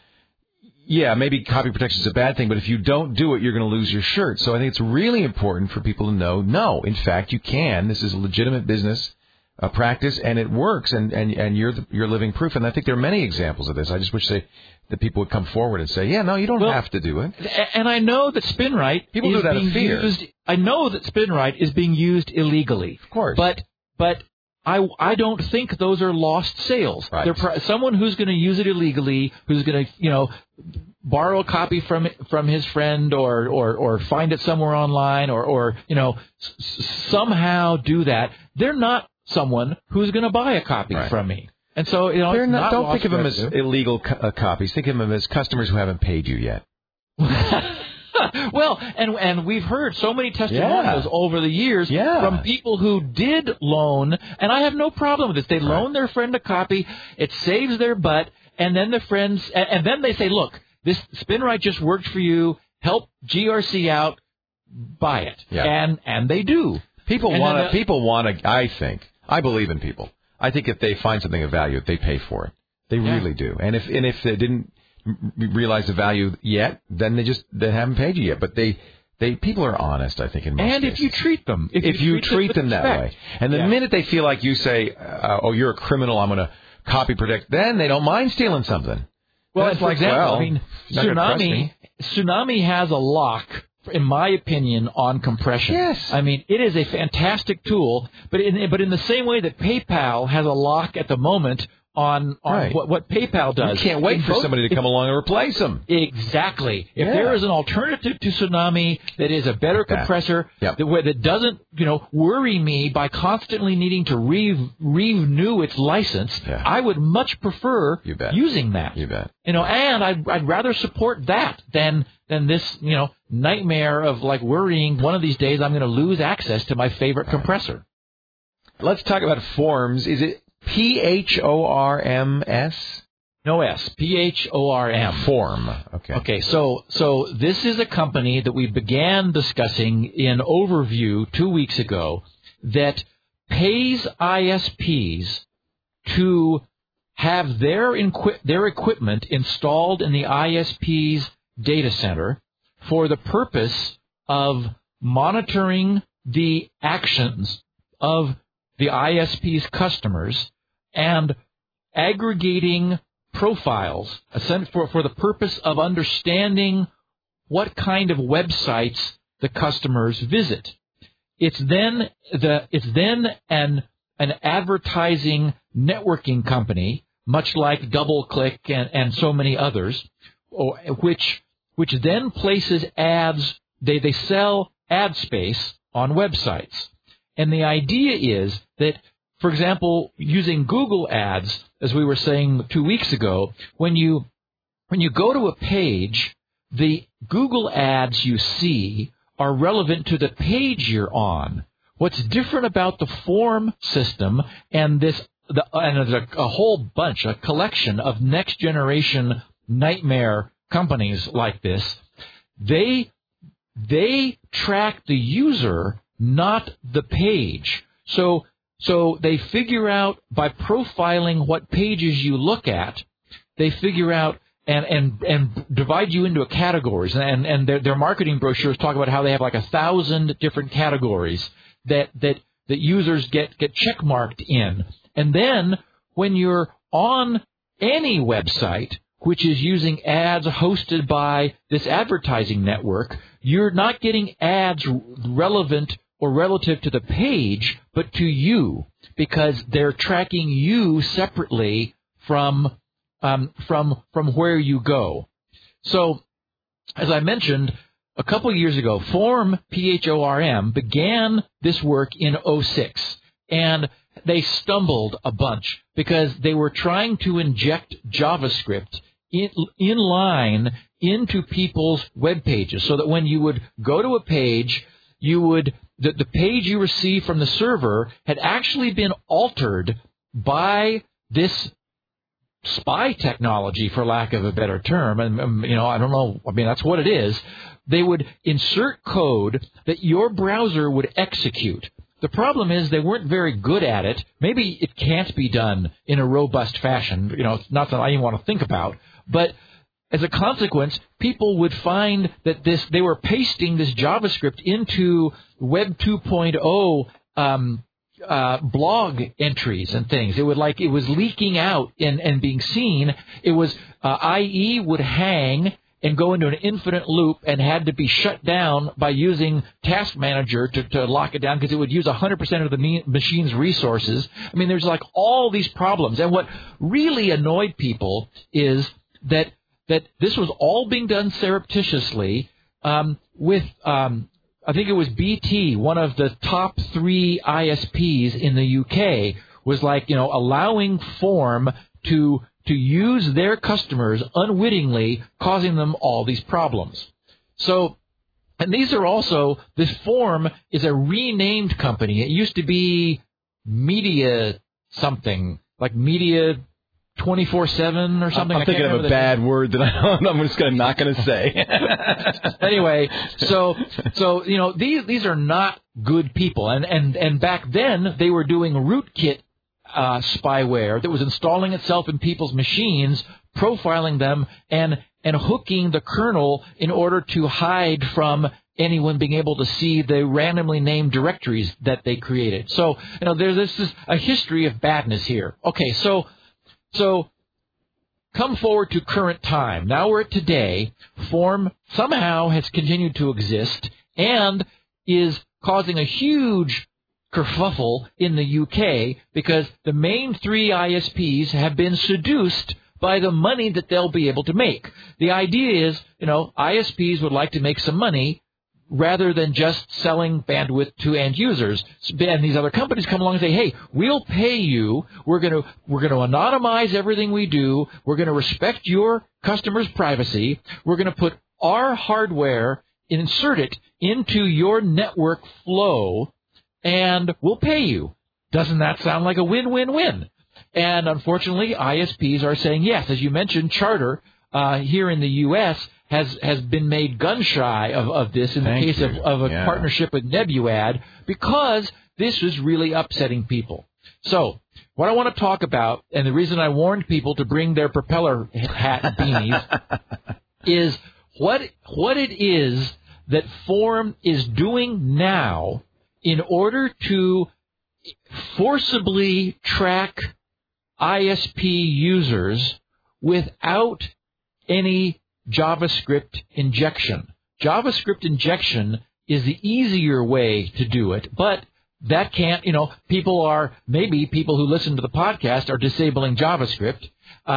maybe copy protection is a bad thing, but if you don't do it, you're going to lose your shirt. So I think it's really important for people to know, no, in fact, you can. This is a legitimate business practice, and it works, and you're living proof. And I think there are many examples of this. I just wish that people would come forward and say, you don't have to do it. And I know that SpinRite I know that SpinRite is being used illegally. Of course. But I don't think those are lost sales. Right. Someone who's going to use it illegally, who's going to, borrow a copy from his friend or find it somewhere online or somehow do that, they're not someone who's going to buy a copy from me. And so, don't think of them as illegal copies. Think of them as customers who haven't paid you yet. Well, and we've heard so many testimonials over the years from people who did loan, and I have no problem with this. They loan their friend a copy, it saves their butt, and then the friends, and then they say, look, this SpinRite just worked for you, help GRC out, buy it. Yeah. And they do. People want to, I believe in people. I think if they find something of value, they pay for it. They really do. And if they didn't realize the value yet, then they haven't paid you yet. But people are honest, I think, in most cases. And if you treat them. If you treat them that way. And the minute they feel like you say, you're a criminal, I'm going to copy protect, then they don't mind stealing something. Well, for example, Tsunami has a lock, in my opinion, on compression. Yes. I mean, it is a fantastic tool, but in the same way that PayPal has a lock at the moment on what PayPal does. You can't wait for somebody to come along and replace them. Exactly. If there is an alternative to Tsunami that is a better compressor, that doesn't, worry me by constantly needing to renew its license, I would much prefer using that. You bet. And I'd rather support that than this, nightmare of worrying one of these days I'm going to lose access to my favorite compressor. Let's talk about forms. Is it PHORMS? No S. PHORM. Form. Okay. Okay. So this is a company that we began discussing in overview 2 weeks ago that pays ISPs to have their equipment installed in the ISP's data center for the purpose of monitoring the actions of the ISP's customers and aggregating profiles for the purpose of understanding what kind of websites the customers visit. It's then an advertising networking company, much like DoubleClick and so many others, which then places ads. They sell ad space on websites. And the idea is that, for example, using Google Ads, as we were saying 2 weeks ago, when you go to a page, the Google Ads you see are relevant to the page you're on. What's different about the form system and there's a whole bunch, a collection of next generation nightmare companies like this, they track the user, not the page. So they figure out by profiling what pages you look at, they figure out and divide you into categories. And their marketing brochures talk about how they have like 1,000 different categories that users get checkmarked in. And then when you're on any website which is using ads hosted by this advertising network, you're not getting ads relevant or relative to the page, but to you, because they're tracking you separately from where you go. So, as I mentioned, a couple years ago, Phorm, P-H-O-R-M, began this work in 2006, and they stumbled a bunch because they were trying to inject JavaScript in line into people's web pages, so that when you would go to a page, the page you received from the server had actually been altered by this spy technology, for lack of a better term. And I don't know. I mean, that's what it is. They would insert code that your browser would execute. The problem is they weren't very good at it. Maybe it can't be done in a robust fashion. It's not something I even want to think about. But as a consequence, people would find that they were pasting this JavaScript into Web 2.0 blog entries and things. It was leaking out and being seen. It was IE would hang and go into an infinite loop and had to be shut down by using Task Manager to lock it down, because it would use 100% of the machine's resources. I mean, there's like all these problems. And what really annoyed people is that this was all being done surreptitiously with I think it was BT, one of the top 3 ISPs in the UK, was allowing Phorm to use their customers unwittingly, causing them all these problems. So, and these are also, this Phorm is a renamed company. It used to be Media something, like Media 24/7 or something. I'm thinking of a bad word that I'm just not going to say. Anyway, so these are not good people, and back then they were doing rootkit spyware that was installing itself in people's machines, profiling them, and hooking the kernel in order to hide from anyone being able to see the randomly named directories that they created. So there's a history of badness here. Okay, so come forward to current time. Now we're at today. Phorm somehow has continued to exist and is causing a huge kerfuffle in the UK because the main 3 ISPs have been seduced by the money that they'll be able to make. The idea is, ISPs would like to make some money rather than just selling bandwidth to end users. And these other companies come along and say, hey, we'll pay you. We're going to anonymize everything we do. We're going to respect your customers' privacy. We're going to put our hardware, insert it into your network flow, and we'll pay you. Doesn't that sound like a win-win-win? And unfortunately, ISPs are saying yes. As you mentioned, Charter here in the U.S. has been made gun-shy of this in the case of a partnership with Nebuad, because this is really upsetting people. So what I want to talk about, and the reason I warned people to bring their propeller hat beanies, is what it is that Phorm is doing now in order to forcibly track ISP users without any JavaScript injection. JavaScript injection is the easier way to do it, but that can't, people who listen to the podcast are disabling JavaScript,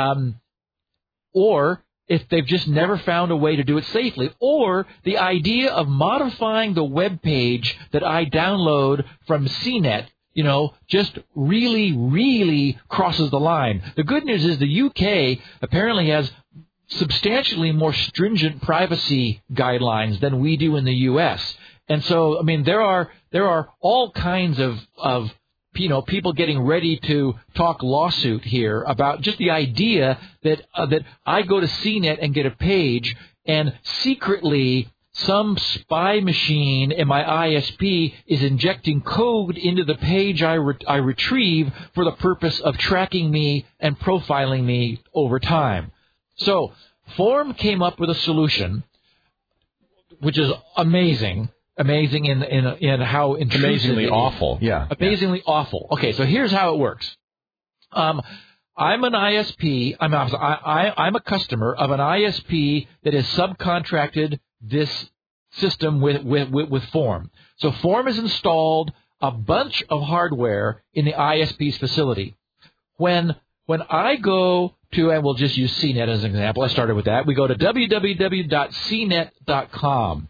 or if they've just never found a way to do it safely, or the idea of modifying the web page that I download from CNET, just really, really crosses the line. The good news is the UK apparently has substantially more stringent privacy guidelines than we do in the U.S. And so, I mean, there are all kinds of people getting ready to talk lawsuit here about just the idea that I go to CNET and get a page and secretly some spy machine in my ISP is injecting code into the page I retrieve for the purpose of tracking me and profiling me over time. So Form came up with a solution, which is amazing in how intrusive amazingly awful. Yeah. Amazingly awful. Okay, so here's how it works. I'm an ISP. I'm a customer of an ISP that has subcontracted this system with Form. So Form has installed a bunch of hardware in the ISP's facility. When I go to, and we'll just use CNET as an example. I started with that. We go to www.cnet.com.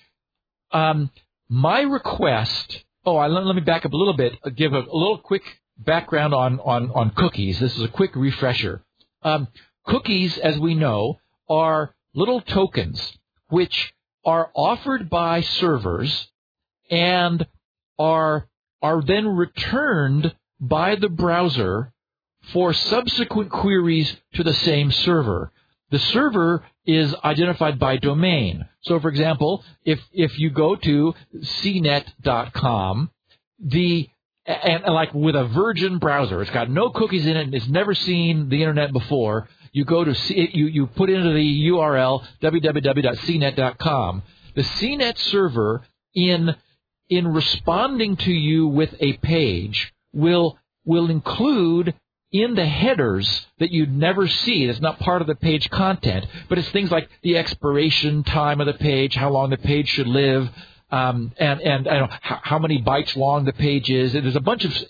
My request. Let me back up a little bit. Give a little quick background on cookies. This is a quick refresher. Cookies, as we know, are little tokens which are offered by servers and are then returned by the browser for subsequent queries to the same server. The server is identified by domain. So, for example, if you go to cnet.com, and like with a virgin browser, it's got no cookies in it, and it's never seen the internet before. You go to you put into the URL www.cnet.com. The CNET server, in responding to you with a page, will include in the headers that you'd never see. That's not part of the page content, but it's things like the expiration time of the page, how long the page should live, and how many bytes long the page is. There's a bunch of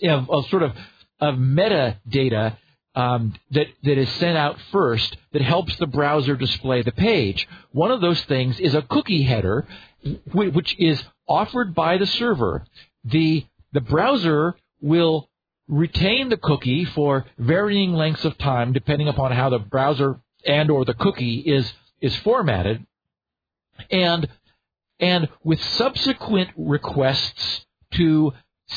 metadata that is sent out first that helps the browser display the page. One of those things is a cookie header, which is offered by the server. The browser will retain the cookie for varying lengths of time, depending upon how the browser and or the cookie is formatted, and with subsequent requests to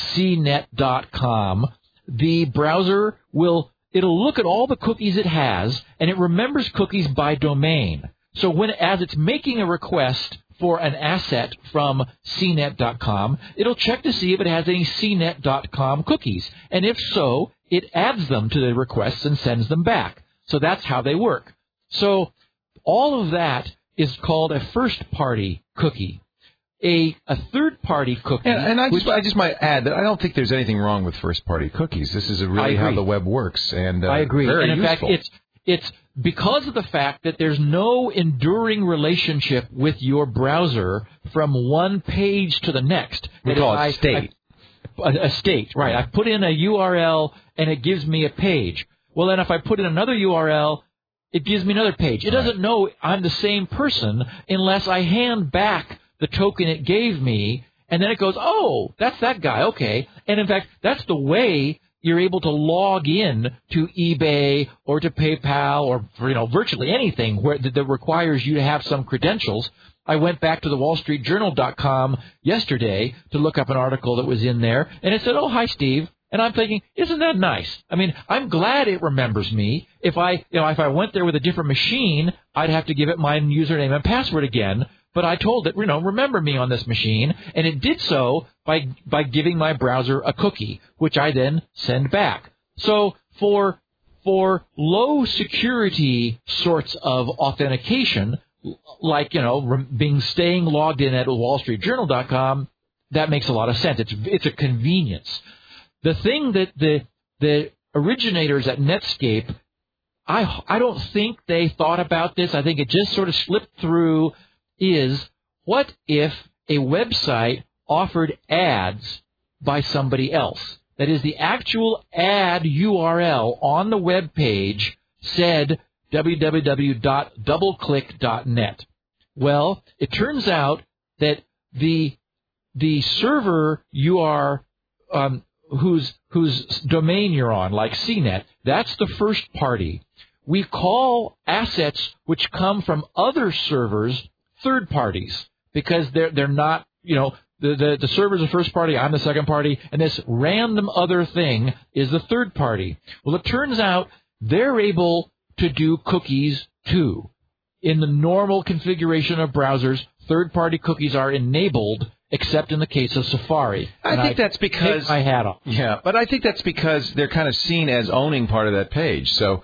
cnet.com, the browser it'll look at all the cookies it has, and it remembers cookies by domain. So as it's making a request for an asset from cnet.com, it'll check to see if it has any cnet.com cookies. And if so, it adds them to the requests and sends them back. So that's how they work. So all of that is called a first-party cookie. A third-party cookie. And I just might add that I don't think there's anything wrong with first-party cookies. This is really how the web works. And I agree. Very and in useful. fact, it's because of the fact that there's no enduring relationship with your browser from one page to the next. We call it state. A state, right. I put in a URL, and it gives me a page. Well, then if I put in another URL, it gives me another page. It doesn't know I'm the same person unless I hand back the token it gave me, and then it goes, oh, that's that guy, okay. And in fact, that's the way you're able to log in to eBay or to PayPal or virtually anything that requires you to have some credentials. I went back to the WallStreetJournal.com yesterday to look up an article that was in there, and it said, oh, hi, Steve. And I'm thinking, isn't that nice? I mean, I'm glad it remembers me. If I went there with a different machine, I'd have to give it my username and password again. But I told it, remember me on this machine, and it did so by giving my browser a cookie, which I then send back. So for low security sorts of authentication, like staying logged in at WallStreetJournal.com, that makes a lot of sense. It's a convenience. The thing that the originators at Netscape, I don't think they thought about this. I think it just sort of slipped through. Is what if a website offered ads by somebody else? That is, the actual ad URL on the web page said www.doubleclick.net. Well, it turns out that the server you are whose domain you're on, like CNET, that's the first party. We call assets which come from other servers third parties, because they're not, the server's the first party, I'm the second party, and this random other thing is the third party. Well, it turns out they're able to do cookies too. In the normal configuration of browsers, third-party cookies are enabled, except in the case of Safari. I think that's because take my hat off. Yeah, but I think that's because they're kind of seen as owning part of that page. So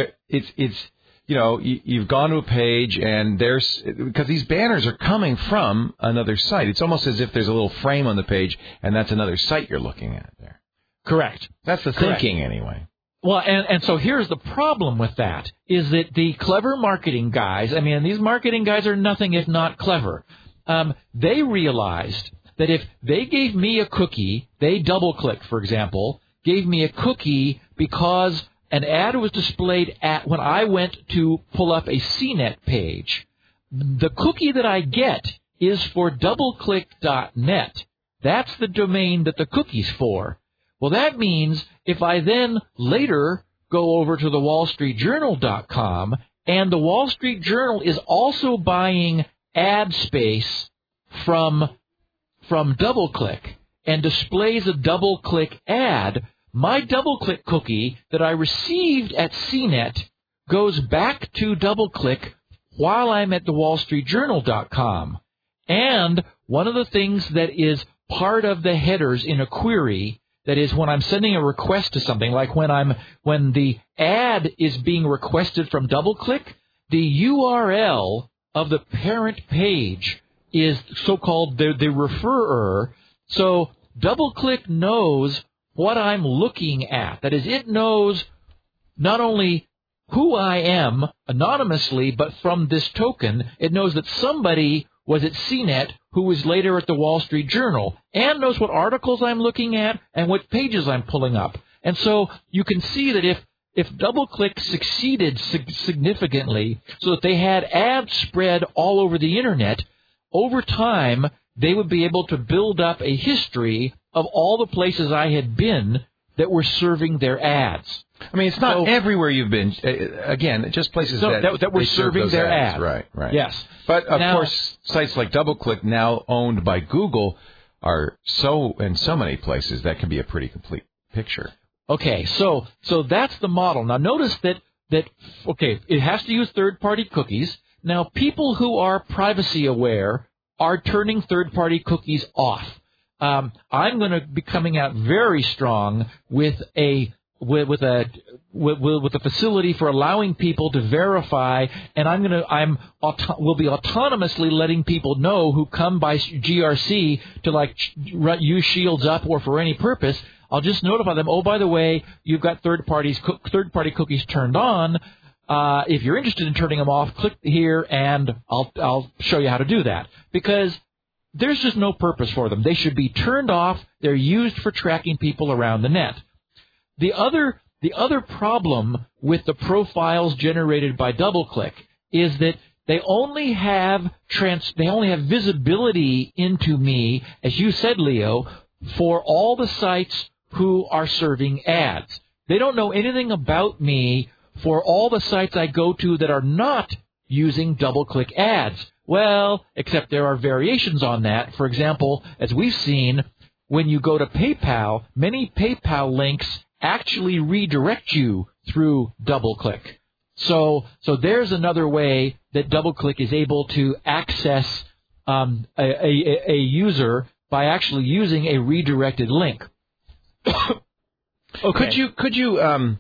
you've gone to a page and because these banners are coming from another site. It's almost as if there's a little frame on the page and that's another site you're looking at there. Correct. That's the thinking anyway. Well, and so here's the problem with that, is that the clever marketing guys, I mean, these marketing guys are nothing if not clever. They realized that if they gave me a cookie, they DoubleClick, for example, gave me a cookie because an ad was displayed when I went to pull up a CNET page. The cookie that I get is for doubleclick.net. That's the domain that the cookie's for. Well, that means if I then later go over to the WallStreetJournal.com and the Wall Street Journal is also buying ad space from DoubleClick and displays a DoubleClick ad, my DoubleClick cookie that I received at CNET goes back to DoubleClick while I'm at the WallStreetJournal.com. And one of the things that is part of the headers in a query, that is, when I'm sending a request to something, like when the ad is being requested from DoubleClick, the URL of the parent page is so-called the referrer. So DoubleClick knows what I'm looking at. That is, it knows not only who I am anonymously, but from this token, it knows that somebody was at CNET who was later at the Wall Street Journal, and knows what articles I'm looking at and what pages I'm pulling up. And so you can see that if DoubleClick succeeded significantly so that they had ads spread all over the Internet, over time they would be able to build up a history of all the places I had been that were serving their ads. I mean, it's not everywhere you've been. Again, just places that were serving their ads. Right. Yes. But, of course, sites like DoubleClick, now owned by Google, are in so many places that can be a pretty complete picture. Okay, so that's the model. Now, notice that it has to use third-party cookies. Now, people who are privacy aware are turning third-party cookies off. I'm going to be coming out very strong with a facility for allowing people to verify, and we'll be autonomously letting people know who come by GRC to use Shields Up or for any purpose. I'll just notify them, oh, by the way, you've got third-party cookies turned on. If you're interested in turning them off, click here, and I'll show you how to do that. Because there's just no purpose for them. They should be turned off. They're used for tracking people around the net. The other problem with the profiles generated by DoubleClick is that they only have visibility into me, as you said, Leo, for all the sites who are serving ads. They don't know anything about me for all the sites I go to that are not using DoubleClick ads. Well, except there are variations on that. For example, as we've seen, when you go to PayPal, many PayPal links actually redirect you through DoubleClick. So there's another way that DoubleClick is able to access a user by actually using a redirected link. Okay. Could you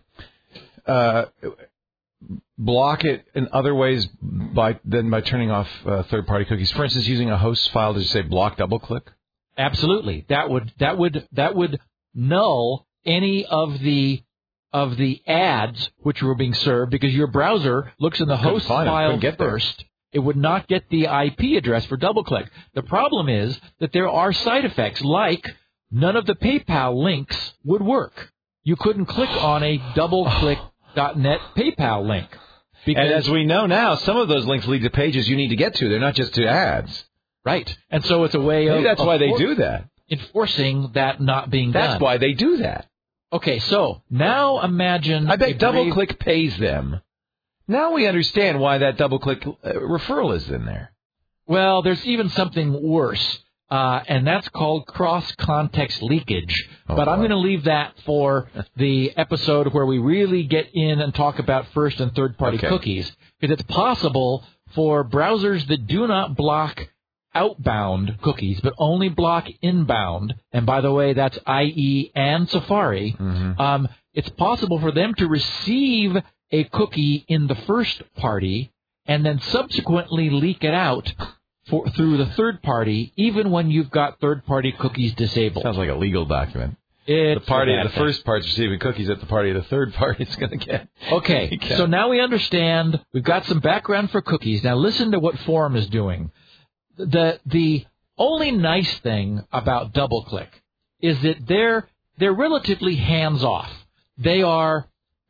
block it in other ways by turning off third-party cookies? For instance, using a host file to say block DoubleClick? Absolutely. That would null any of the ads which were being served, because your browser looks in the host file first. It would not get the IP address for DoubleClick. The problem is that there are side effects, like none of the PayPal links would work. You couldn't click on a DoubleClick.net PayPal link. And as we know now, some of those links lead to pages you need to get to. They're not just to ads. Right. And so it's a way of... Maybe that's why they do that. Enforcing that not being done. That's why they do that. Okay, so now imagine... I bet DoubleClick pays them. Now we understand why that DoubleClick referral is in there. Well, there's even something worse, and that's called cross-context leakage. But I'm going to leave that for the episode where we really get in and talk about first- and third-party cookies, because it's possible for browsers that do not block outbound cookies, but only block inbound, and by the way, that's IE and Safari, it's possible for them to receive a cookie in the first party and then subsequently leak it out through the third party, even when you've got third-party cookies disabled. Sounds like a legal document. It's the first part's receiving cookies at the party of the third party is going to get. Okay, so now we understand. We've got some background for cookies. Now listen to what Forum is doing. The only nice thing about DoubleClick is that they're relatively hands-off. They're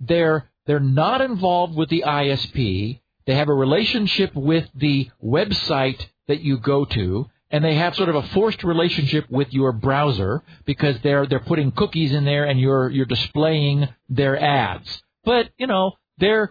not involved with the ISP. They have a relationship with the website that you go to, and they have sort of a forced relationship with your browser because they're putting cookies in there and you're displaying their ads. But they're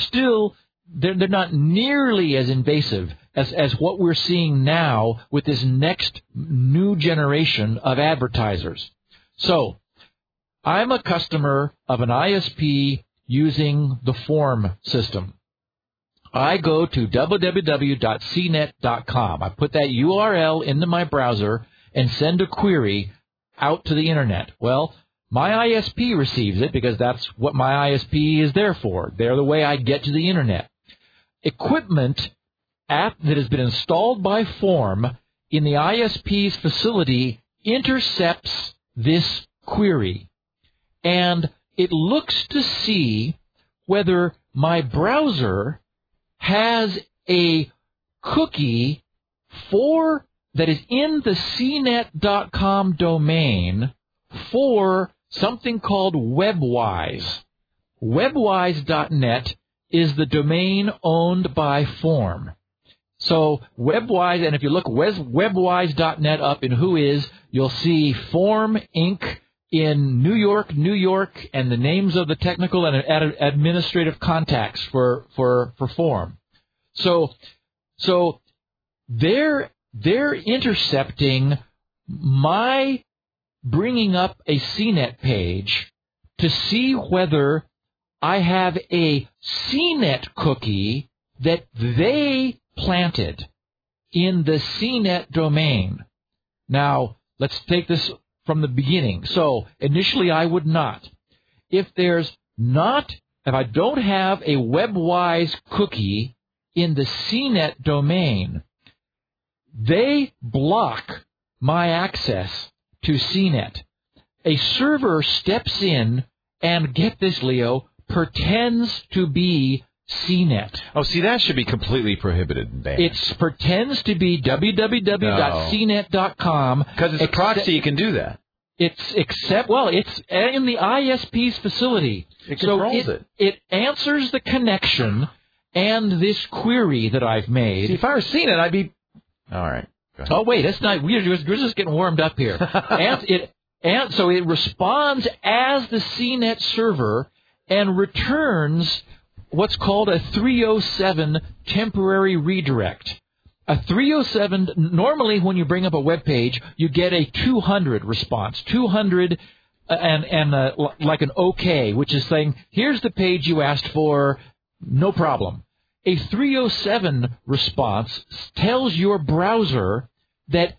not nearly as invasive as what we're seeing now with this next new generation of advertisers. So I'm a customer of an ISP using the Forum system. I go to www.cnet.com. I put that URL into my browser and send a query out to the Internet. Well, my ISP receives it because that's what my ISP is there for. They're the way I get to the Internet. Equipment that has been installed by Forum in the ISP's facility intercepts this query, and it looks to see whether my browser has a cookie that is in the cnet.com domain for something called WebWise. WebWise.net is the domain owned by Forum. So WebWise, and if you look WebWise.net up in Whois, you'll see Forum Inc. in New York, and the names of the technical and administrative contacts for Forum. So they're intercepting my bringing up a CNET page to see whether I have a CNET cookie that they planted in the CNET domain. Now, let's take this from the beginning. So initially I would not. If I don't have a WebWise cookie in the CNET domain, they block my access to CNET. A server steps in and, get this, Leo, pretends to be CNET. Oh, see, that should be completely prohibited and banned. It pretends to be www.cnet.com. Because it's a proxy, you can do that. It's in the ISP's facility. It controls it. It answers the connection and this query that I've made. See, if I were CNET, I'd be... All right. Oh, wait, that's not... We're just getting warmed up here. So it responds as the CNET server and returns what's called a 307 temporary redirect. A 307, normally when you bring up a web page, you get a 200 response. 200 like an OK, which is saying, here's the page you asked for, no problem. A 307 response tells your browser that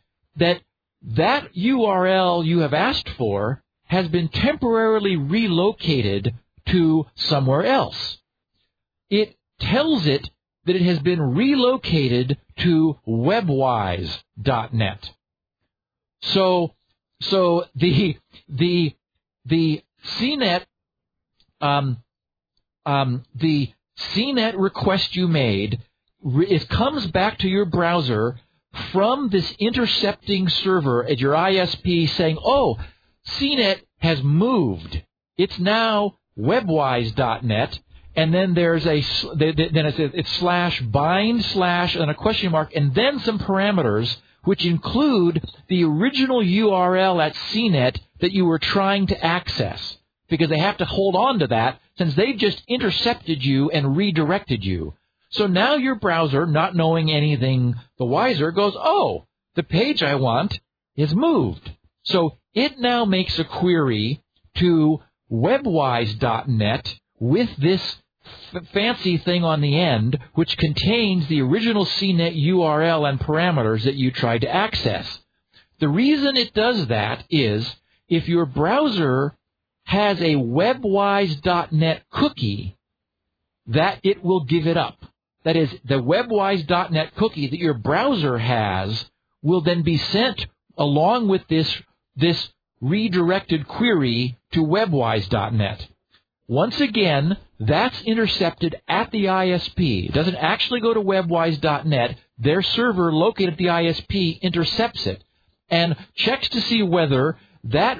URL you have asked for has been temporarily relocated to somewhere else. It tells it that it has been relocated to webwise.net. So the CNET the CNET request you made, it comes back to your browser from this intercepting server at your ISP saying, oh, CNET has moved. It's now webwise.net, and then there's it's /bind/ and a question mark, and then some parameters which include the original URL at CNET that you were trying to access, because they have to hold on to that since they've just intercepted you and redirected you. So now your browser, not knowing anything the wiser, goes, oh, the page I want is moved. So it now makes a query to webwise.net with this fancy thing on the end which contains the original CNET URL and parameters that you tried to access. The reason it does that is if your browser has a WebWise.net cookie, that it will give it up. That is, the WebWise.net cookie that your browser has will then be sent along with this redirected query to WebWise.net. Once again, that's intercepted at the ISP. It doesn't actually go to WebWise.net. Their server located at the ISP intercepts it and checks to see whether that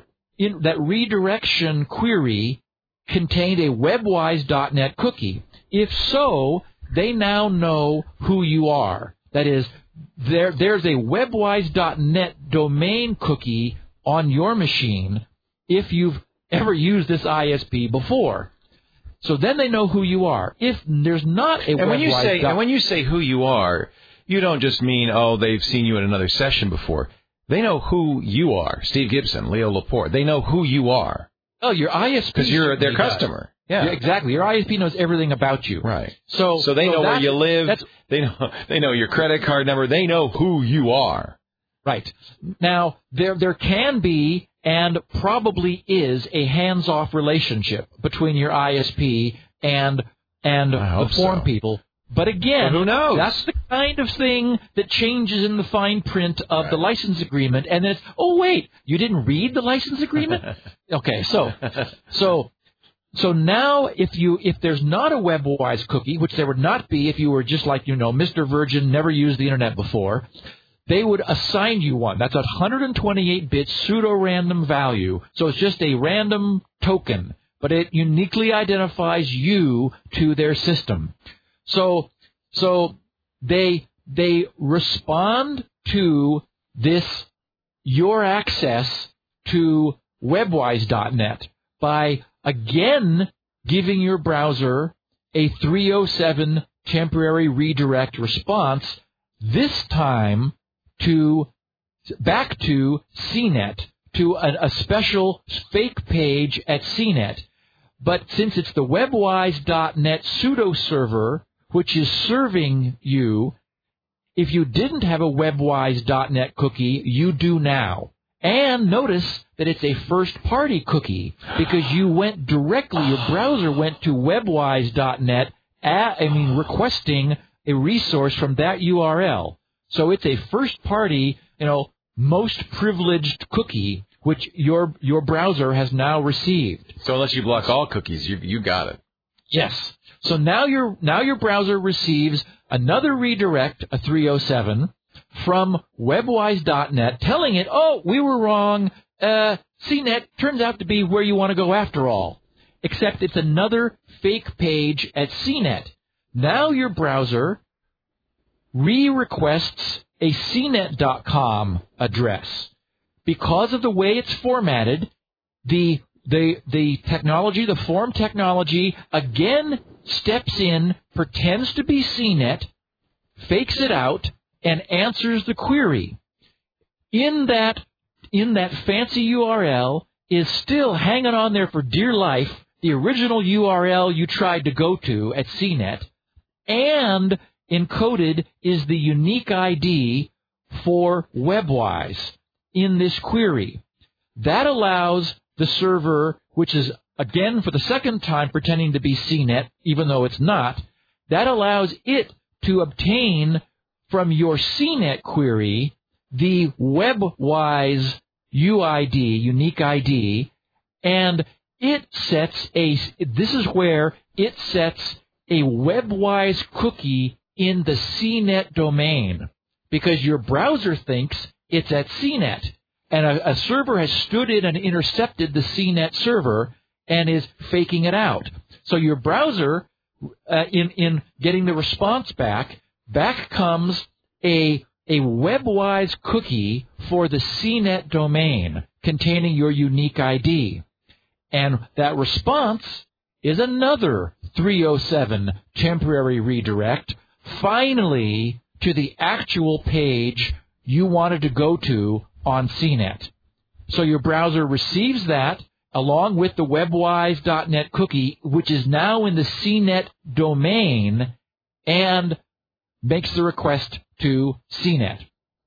redirection query contained a WebWise.net cookie. If so, they now know who you are. That is, there's a WebWise.net domain cookie on your machine if you've ever used this ISP before. So then they know who you are. If there's not a and when you say who you are, you don't just mean, oh, they've seen you in another session before. They know who you are. Steve Gibson, Leo Laporte. They know who you are. Oh, your ISP. Because you're their customer. Yeah, exactly. Your ISP knows everything about you. Right. So they know where you live. They know your credit card number. They know who you are. Right. Now, there can be and probably is a hands-off relationship between your ISP and the forum people. But again, who knows? That's the kind of thing that changes in the fine print of the license agreement. And then it's, oh, wait, you didn't read the license agreement? Okay, so now if there's not a WebWise cookie, which there would not be if you were just like, Mr. Virgin, never used the Internet before, they would assign you one. That's a 128-bit pseudo-random value. So it's just a random token, but it uniquely identifies you to their system. So they respond to this, your access to WebWise.net by again giving your browser a 307 temporary redirect response, this time back to CNET, to a special fake page at CNET. But since it's the WebWise.net pseudo server which is serving you, if you didn't have a WebWise.net cookie, you do now. And notice that it's a first-party cookie because you went directly, your browser went to WebWise.net, requesting a resource from that URL. So it's a first-party, most privileged cookie which your browser has now received. So unless you block all cookies, you got it. Yes. So now your browser receives another redirect, a 307, from WebWise.net, telling it, oh, we were wrong. CNET turns out to be where you want to go after all. Except it's another fake page at CNET. Now your browser re-requests a CNET.com address. Because of the way it's formatted, the technology, the forum technology, again steps in, pretends to be CNET, fakes it out, and answers the query. In that fancy URL is still hanging on there for dear life the original URL you tried to go to at CNET, and encoded is the unique ID for WebWise in this query. That allows the server, which is, again, for the second time pretending to be CNET, even though it's not, that allows it to obtain from your CNET query the WebWise UID, unique ID, and this is where it sets a WebWise cookie in the CNET domain, because your browser thinks it's at CNET, and a server has stood in and intercepted the CNET server and is faking it out. So your browser, in getting the response back comes a WebWise cookie for the CNET domain containing your unique ID. And that response is another 307 temporary redirect, finally to the actual page you wanted to go to on CNET. So your browser receives that along with the webwise.net cookie, which is now in the CNET domain, and makes the request to CNET.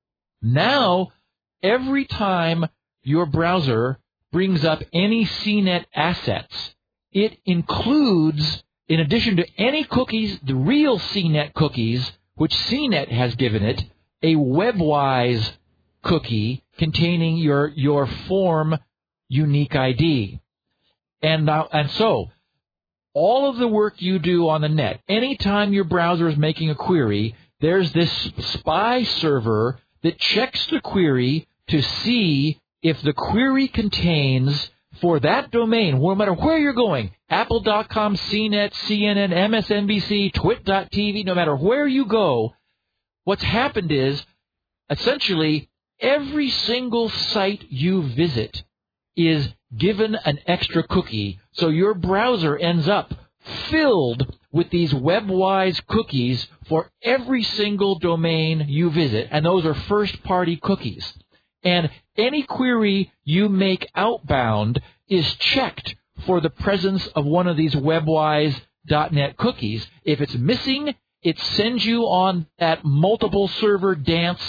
Now, every time your browser brings up any CNET assets, it includes, in addition to any cookies, the real CNET cookies, which CNET has given it, a WebWise cookie containing your form unique ID. And so, all of the work you do on the net, anytime your browser is making a query, there's this spy server that checks the query to see if the query contains, for that domain, no matter where you're going, Apple.com, CNET, CNN, MSNBC, Twit.tv, no matter where you go, what's happened is, essentially, every single site you visit is given an extra cookie, so your browser ends up filled with these WebWise cookies for every single domain you visit, and those are first-party cookies. And any query you make outbound is checked for the presence of one of these WebWise.net cookies. If it's missing, it sends you on that multiple server dance,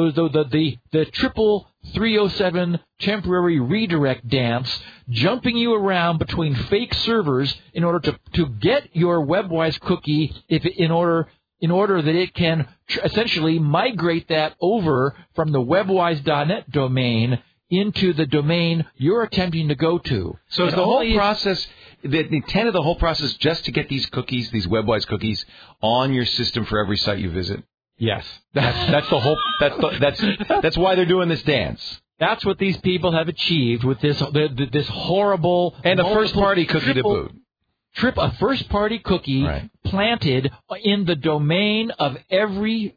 the triple 307 temporary redirect dance, jumping you around between fake servers in order to get your WebWise cookie in order that it can essentially migrate that over from the webwise.net domain into the domain you're attempting to go to. So is the whole process, the intent of the whole process, just to get these cookies, these WebWise cookies, on your system for every site you visit? Yes. That's the whole. That's why they're doing this dance. That's what these people have achieved with this horrible and a first-party cookie to boot. A first-party cookie planted in the domain of every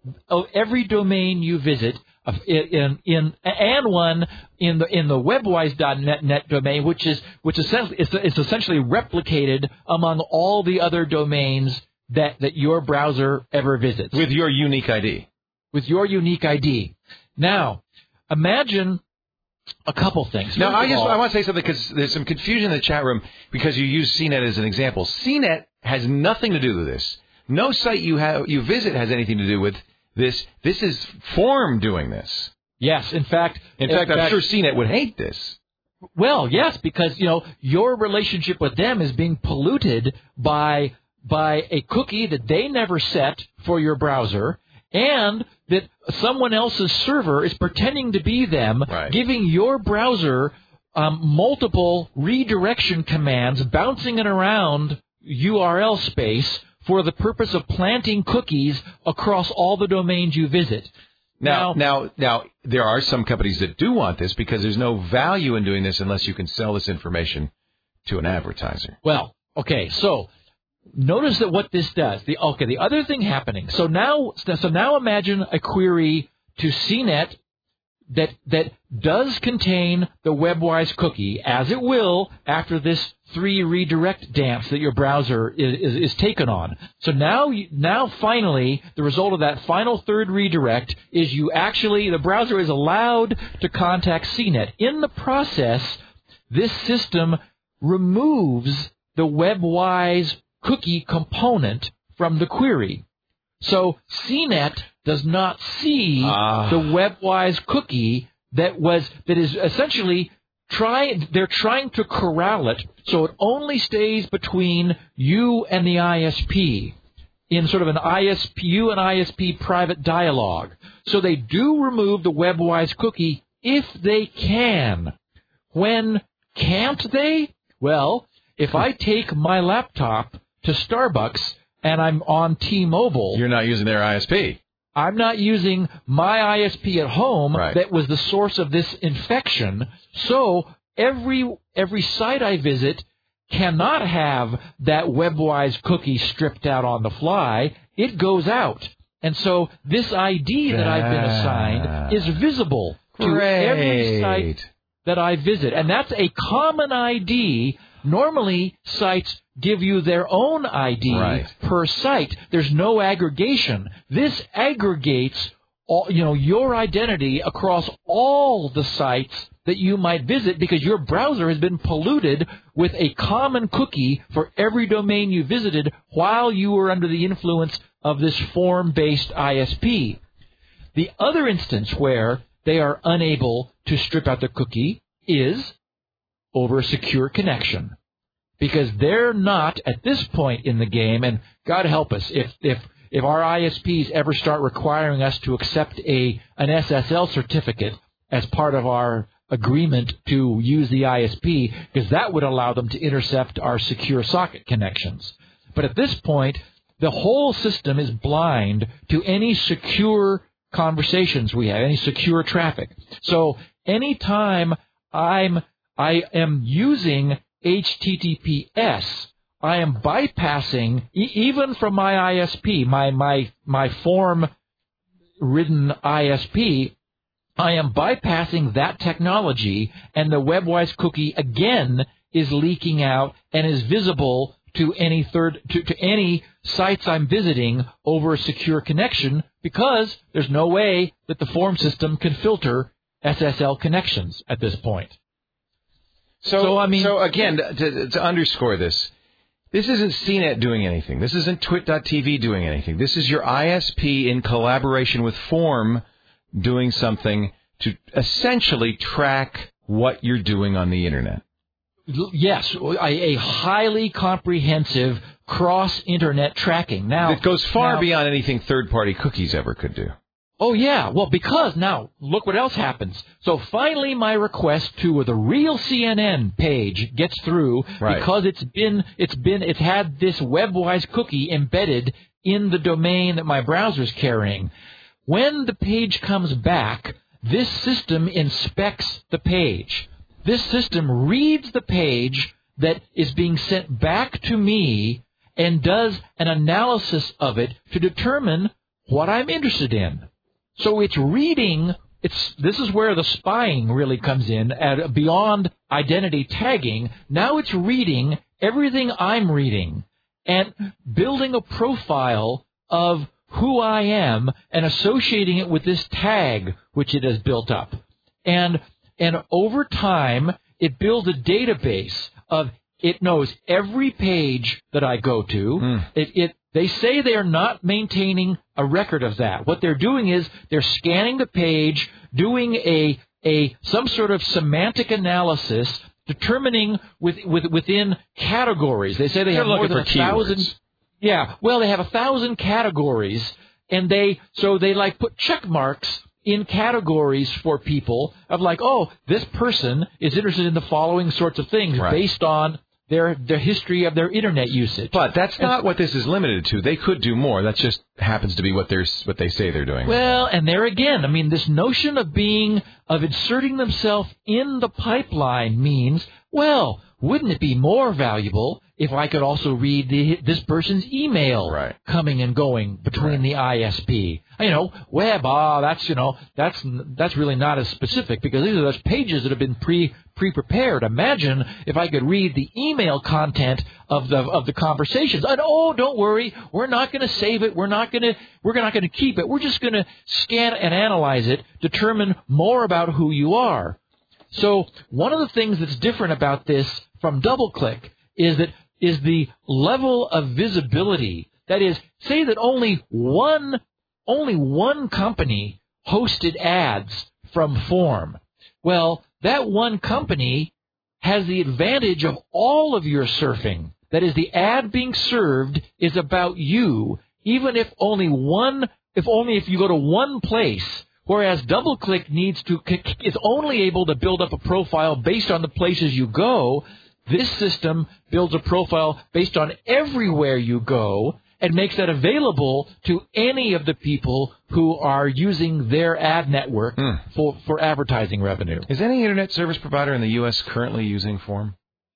domain you visit, and one in the webwise.net domain, which is essentially replicated among all the other domains that your browser ever visits with your unique ID. Now, imagine a couple things. Now, I want to say something because there's some confusion in the chat room because you use CNET as an example. CNET has nothing to do with this. No site you visit has anything to do with this. This is Form doing this. Yes, in fact, I'm sure CNET would hate this. Well, yes, because your relationship with them is being polluted by a cookie that they never set for your browser, and that someone else's server is pretending to be them, giving your browser multiple redirection commands, bouncing it around URL space for the purpose of planting cookies across all the domains you visit. Now, there are some companies that do want this because there's no value in doing this unless you can sell this information to an advertiser. Well, okay, so notice that what this does. The other thing happening. So now imagine a query to CNET that does contain the WebWise cookie, as it will after this 3 redirect dance that your browser is taken on. So now finally, the result of that final third redirect is the browser is allowed to contact CNET. In the process, this system removes the WebWise cookie component from the query. So CNET does not see the WebWise cookie that is essentially they're trying to corral it so it only stays between you and the ISP in sort of an you and ISP private dialogue. So they do remove the WebWise cookie if they can. When can't they? Well, if I take my laptop to Starbucks and I'm on T-Mobile, you're not using their ISP. I'm not using my ISP at home that was the source of this infection. So every site I visit cannot have that WebWise cookie stripped out on the fly. It goes out. And so this ID that I've been assigned is visible to every site that I visit. And that's a common ID. Normally, sites give you their own ID per site. There's no aggregation. This aggregates your identity across all the sites that you might visit because your browser has been polluted with a common cookie for every domain you visited while you were under the influence of this form-based ISP. The other instance where they are unable to strip out the cookie is over a secure connection. Because they're not, at this point in the game, and God help us, if our ISPs ever start requiring us to accept an SSL certificate as part of our agreement to use the ISP, because that would allow them to intercept our secure socket connections. But at this point, the whole system is blind to any secure conversations we have, any secure traffic. So anytime I am using HTTPS, I am bypassing, even from my ISP, my form-ridden ISP, I am bypassing that technology, and the WebWise cookie again is leaking out and is visible to any to any sites I'm visiting over a secure connection, because there's no way that the form system can filter SSL connections at this point. So again, to underscore this isn't CNET doing anything. This isn't Twit.tv doing anything. This is your ISP in collaboration with Form doing something to essentially track what you're doing on the Internet. Yes, a highly comprehensive cross-Internet tracking. Now, it goes far beyond anything third-party cookies ever could do. Oh, yeah. Well, because now, look what else happens. So finally my request to the real CNN page gets through, right, because it's had this WebWise cookie embedded in the domain that my browser's carrying. When the page comes back, this system inspects the page. This system reads the page that is being sent back to me and does an analysis of it to determine what I'm interested in. So it's reading, this is where the spying really comes in, beyond identity tagging. Now it's reading everything I'm reading and building a profile of who I am and associating it with this tag which it has built up. And over time, it builds a database of, it knows every page that I go to. They say they are not maintaining a record of that. What they're doing is they're scanning the page, doing some sort of semantic analysis, determining within categories. They say they have more than 1,000. Yeah, well, they have 1,000 categories, and they like put check marks in categories for people of like, oh, this person is interested in the following sorts of things, right, based on their history of their Internet usage. But that's not what this is limited to. They could do more. That just happens to be what they say they're doing. Well, and there again, I mean, this notion of inserting themselves in the pipeline means, well, wouldn't it be more valuable if I could also read this person's email, right, coming and going between, right, the ISP? Web, that's really not as specific, because these are those pages that have been pre-prepared. Imagine if I could read the email content of the conversations. And don't worry, we're not going to save it. We're not going to keep it. We're just going to scan and analyze it, determine more about who you are. So one of the things that's different about this from DoubleClick is the level of visibility. That is, say that only one company hosted ads from Form. Well, that one company has the advantage of all of your surfing. That is, the ad being served is about you, even if if you go to one place. Whereas DoubleClick is only able to build up a profile based on the places you go. This system builds a profile based on everywhere you go and makes that available to any of the people who are using their ad network for advertising revenue. Is any Internet service provider in the U.S. currently using Form?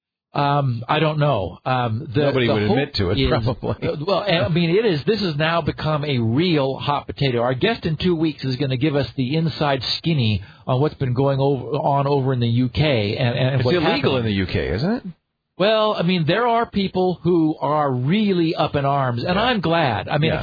I don't know. Nobody would admit to it, probably. Well, I mean, this has now become a real hot potato. Our guest in 2 weeks is going to give us the inside skinny on what's been going on over in the UK. And it's illegal in the UK, isn't it? Well, I mean, there are people who are really up in arms, and I'm glad. I mean, again,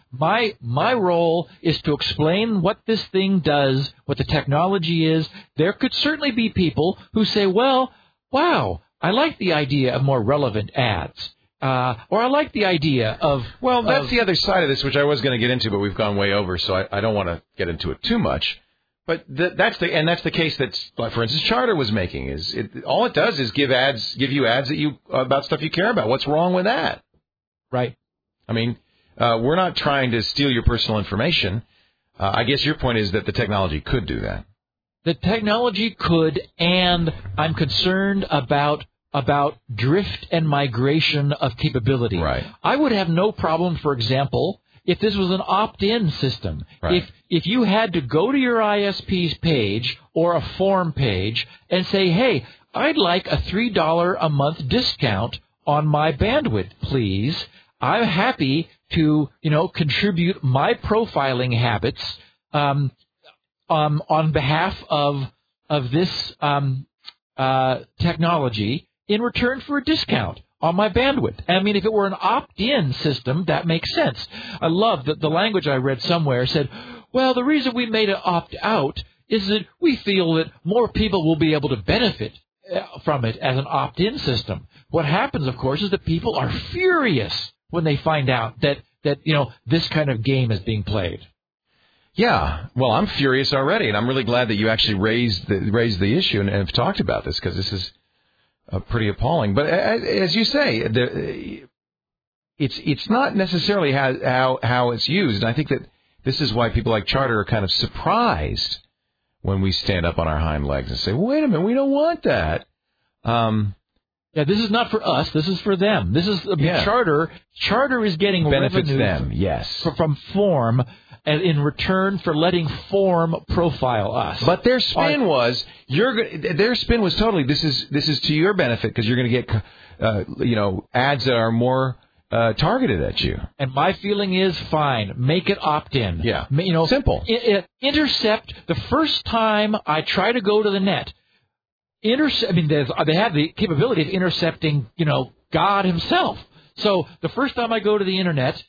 My role is to explain what this thing does, what the technology is. There could certainly be people who say, well, wow, I like the idea of more relevant ads. Or I like the idea of... Well, that's the other side of this, which I was going to get into, but we've gone way over, so I don't want to get into it too much. But that's the case that, for instance, Charter was making. All it does is give you ads about stuff you care about. What's wrong with that? Right. I mean, we're not trying to steal your personal information. I guess your point is that the technology could do that. The technology could, and I'm concerned about drift and migration of capability. Right. I would have no problem, for example, if this was an opt-in system. Right. If you had to go to your ISP's page or a forum page and say, hey, I'd like a $3 a month discount on my bandwidth, please. I'm happy to, contribute my profiling habits on behalf of this technology in return for a discount on my bandwidth. I mean, if it were an opt-in system, that makes sense. I love that the language I read somewhere said, well, the reason we made it opt-out is that we feel that more people will be able to benefit from it as an opt-in system. What happens, of course, is that people are furious when they find out that this kind of game is being played. Yeah, well, I'm furious already, and I'm really glad that you actually raised the issue and have talked about this, because this is pretty appalling. But as you say, it's not necessarily how it's used. And I think that this is why people like Charter are kind of surprised when we stand up on our hind legs and say, wait a minute, we don't want that. Yeah, this is not for us. This is for them. This is Charter. Charter is getting benefits revenue them, yes, from Form, and in return for letting Form profile us. But their spin was totally this is to your benefit, because you're going to get ads that are more targeted at you. And my feeling is, fine, make it opt-in. Yeah, simple. Intercept the first time I try to go to the net. They have the capability of intercepting, God Himself. So the first time I go to the internet,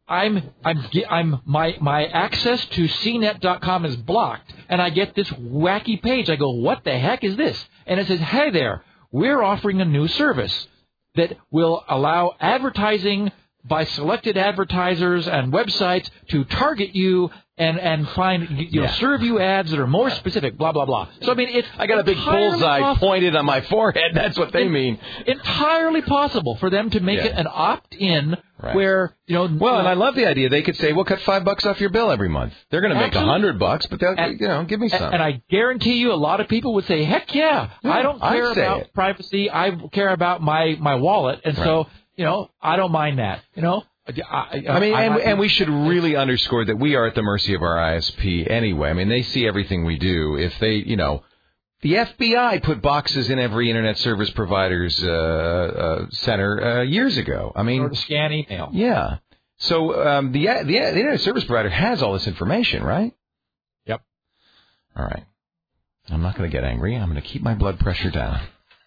my access to CNET.com is blocked, and I get this wacky page. I go, what the heck is this? And it says, hey there, we're offering a new service that will allow advertising by selected advertisers and websites to target you and find, serve you ads that are more specific, blah, blah, blah. So, I got a big bullseye pointed on my forehead. That's what they mean. Entirely possible for them to make it an opt-in where, Well, and I love the idea. They could say, we'll cut $5 off your bill every month. They're going to make $100, but they'll, give me some. And I guarantee you a lot of people would say, heck yeah, I don't care about privacy. I care about my wallet. And so, I don't mind that, and we should really underscore that we are at the mercy of our ISP anyway. They see everything we do. If they, the FBI put boxes in every internet service provider's center years ago. Or to scan email. Yeah. So the internet service provider has all this information, right? Yep. All right. I'm not going to get angry. I'm going to keep my blood pressure down.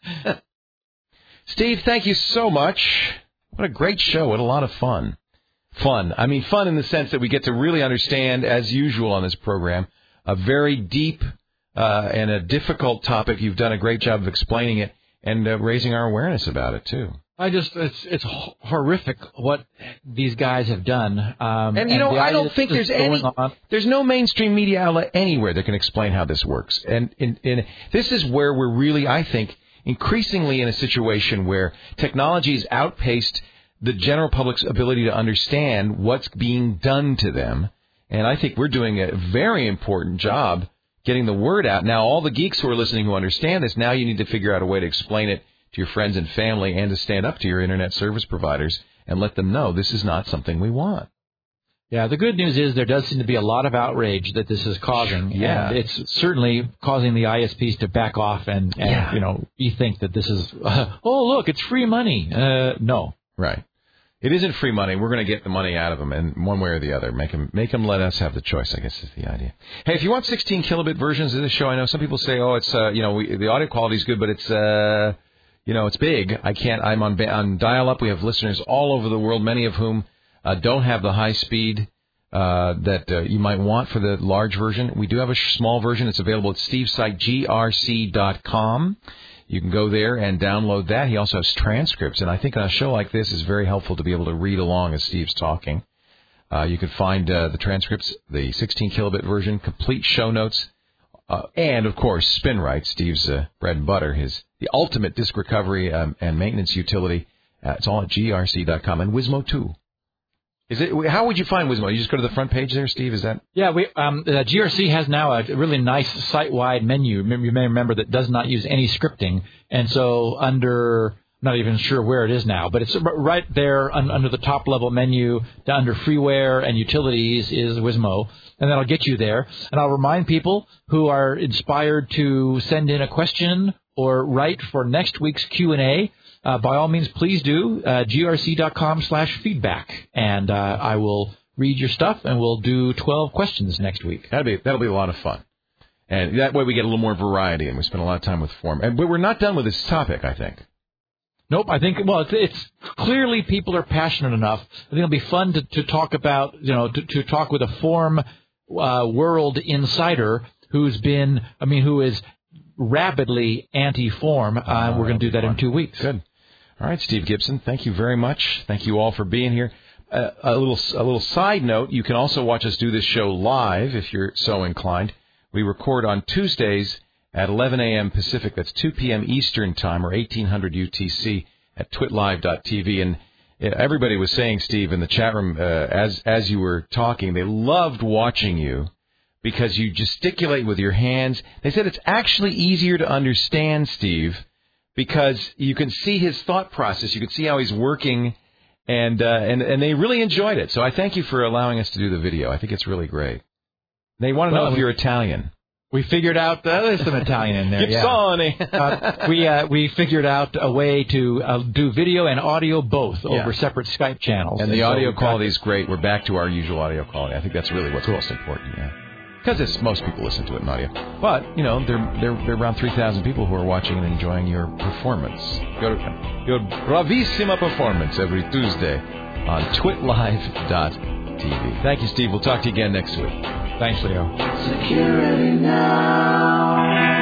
Steve, thank you so much. What a great show. What a lot of fun. Fun in the sense that we get to really understand, as usual on this program, a very deep and a difficult topic. You've done a great job of explaining it and raising our awareness about it, too. It's horrific what these guys have done. I don't think there's no mainstream media outlet anywhere that can explain how this works. And this is where we're really, I think, increasingly in a situation where technology has outpaced the general public's ability to understand what's being done to them. And I think we're doing a very important job getting the word out. Now, all the geeks who are listening who understand this, now you need to figure out a way to explain it to your friends and family and to stand up to your internet service providers and let them know this is not something we want. Yeah, the good news is there does seem to be a lot of outrage that this is causing. Yeah. And it's certainly causing the ISPs to back off and rethink that this is, look, it's free money. No. Right. It isn't free money. We're going to get the money out of them in one way or the other. Make them let us have the choice, I guess is the idea. Hey, if you want 16 kilobit versions of this show, I know some people say, it's, the audio quality is good, but it's, it's big. I'm on dial-up. We have listeners all over the world, many of whom don't have the high speed that you might want for the large version. We do have a small version. It's available at Steve's site, grc.com. You can go there and download that. He also has transcripts, and I think on a show like this is very helpful to be able to read along as Steve's talking. You can find the transcripts, the 16-kilobit version, complete show notes, and, of course, SpinRite, Steve's bread and butter, the ultimate disk recovery and maintenance utility. It's all at grc.com. And Wizmo, too. How would you find Wizmo? You just go to the front page there, Steve? Is that? Yeah, GRC has now a really nice site-wide menu. You may remember that does not use any scripting, and so I'm not even sure where it is now, but it's right there under the top-level menu, under freeware and utilities is Wizmo, and that'll get you there. And I'll remind people who are inspired to send in a question or write for next week's Q&A. By all means, please do, grc.com/feedback, and I will read your stuff, and we'll do 12 questions next week. That'll be a lot of fun. And that way we get a little more variety, and we spend a lot of time with form. But we're not done with this topic, I think. Nope, I think, it's clearly people are passionate enough. I think it'll be fun to talk about, to talk with a form world insider who is rabidly anti-form. We're going to do that in 2 weeks. Good. All right, Steve Gibson, thank you very much. Thank you all for being here. A little side note, you can also watch us do this show live if you're so inclined. We record on Tuesdays at 11 a.m. Pacific. That's 2 p.m. Eastern Time, or 1800 UTC at twitlive.tv. And everybody was saying, Steve, in the chat room as you were talking, they loved watching you because you gesticulate with your hands. They said it's actually easier to understand, Steve, because you can see his thought process. You can see how he's working, and they really enjoyed it. So I thank you for allowing us to do the video. I think it's really great. They want to know if you're Italian. We figured out there's some Italian in there. Yeah. We figured out a way to do video and audio both over separate Skype channels. And the audio quality is great. We're back to our usual audio quality. I think that's really what's most important. Yeah. Because most people listen to it in audio. But, there are around 3,000 people who are watching and enjoying your performance. Your bravissima performance every Tuesday on twitlive.tv. Thank you, Steve. We'll talk to you again next week. Thanks, Leo. Security now.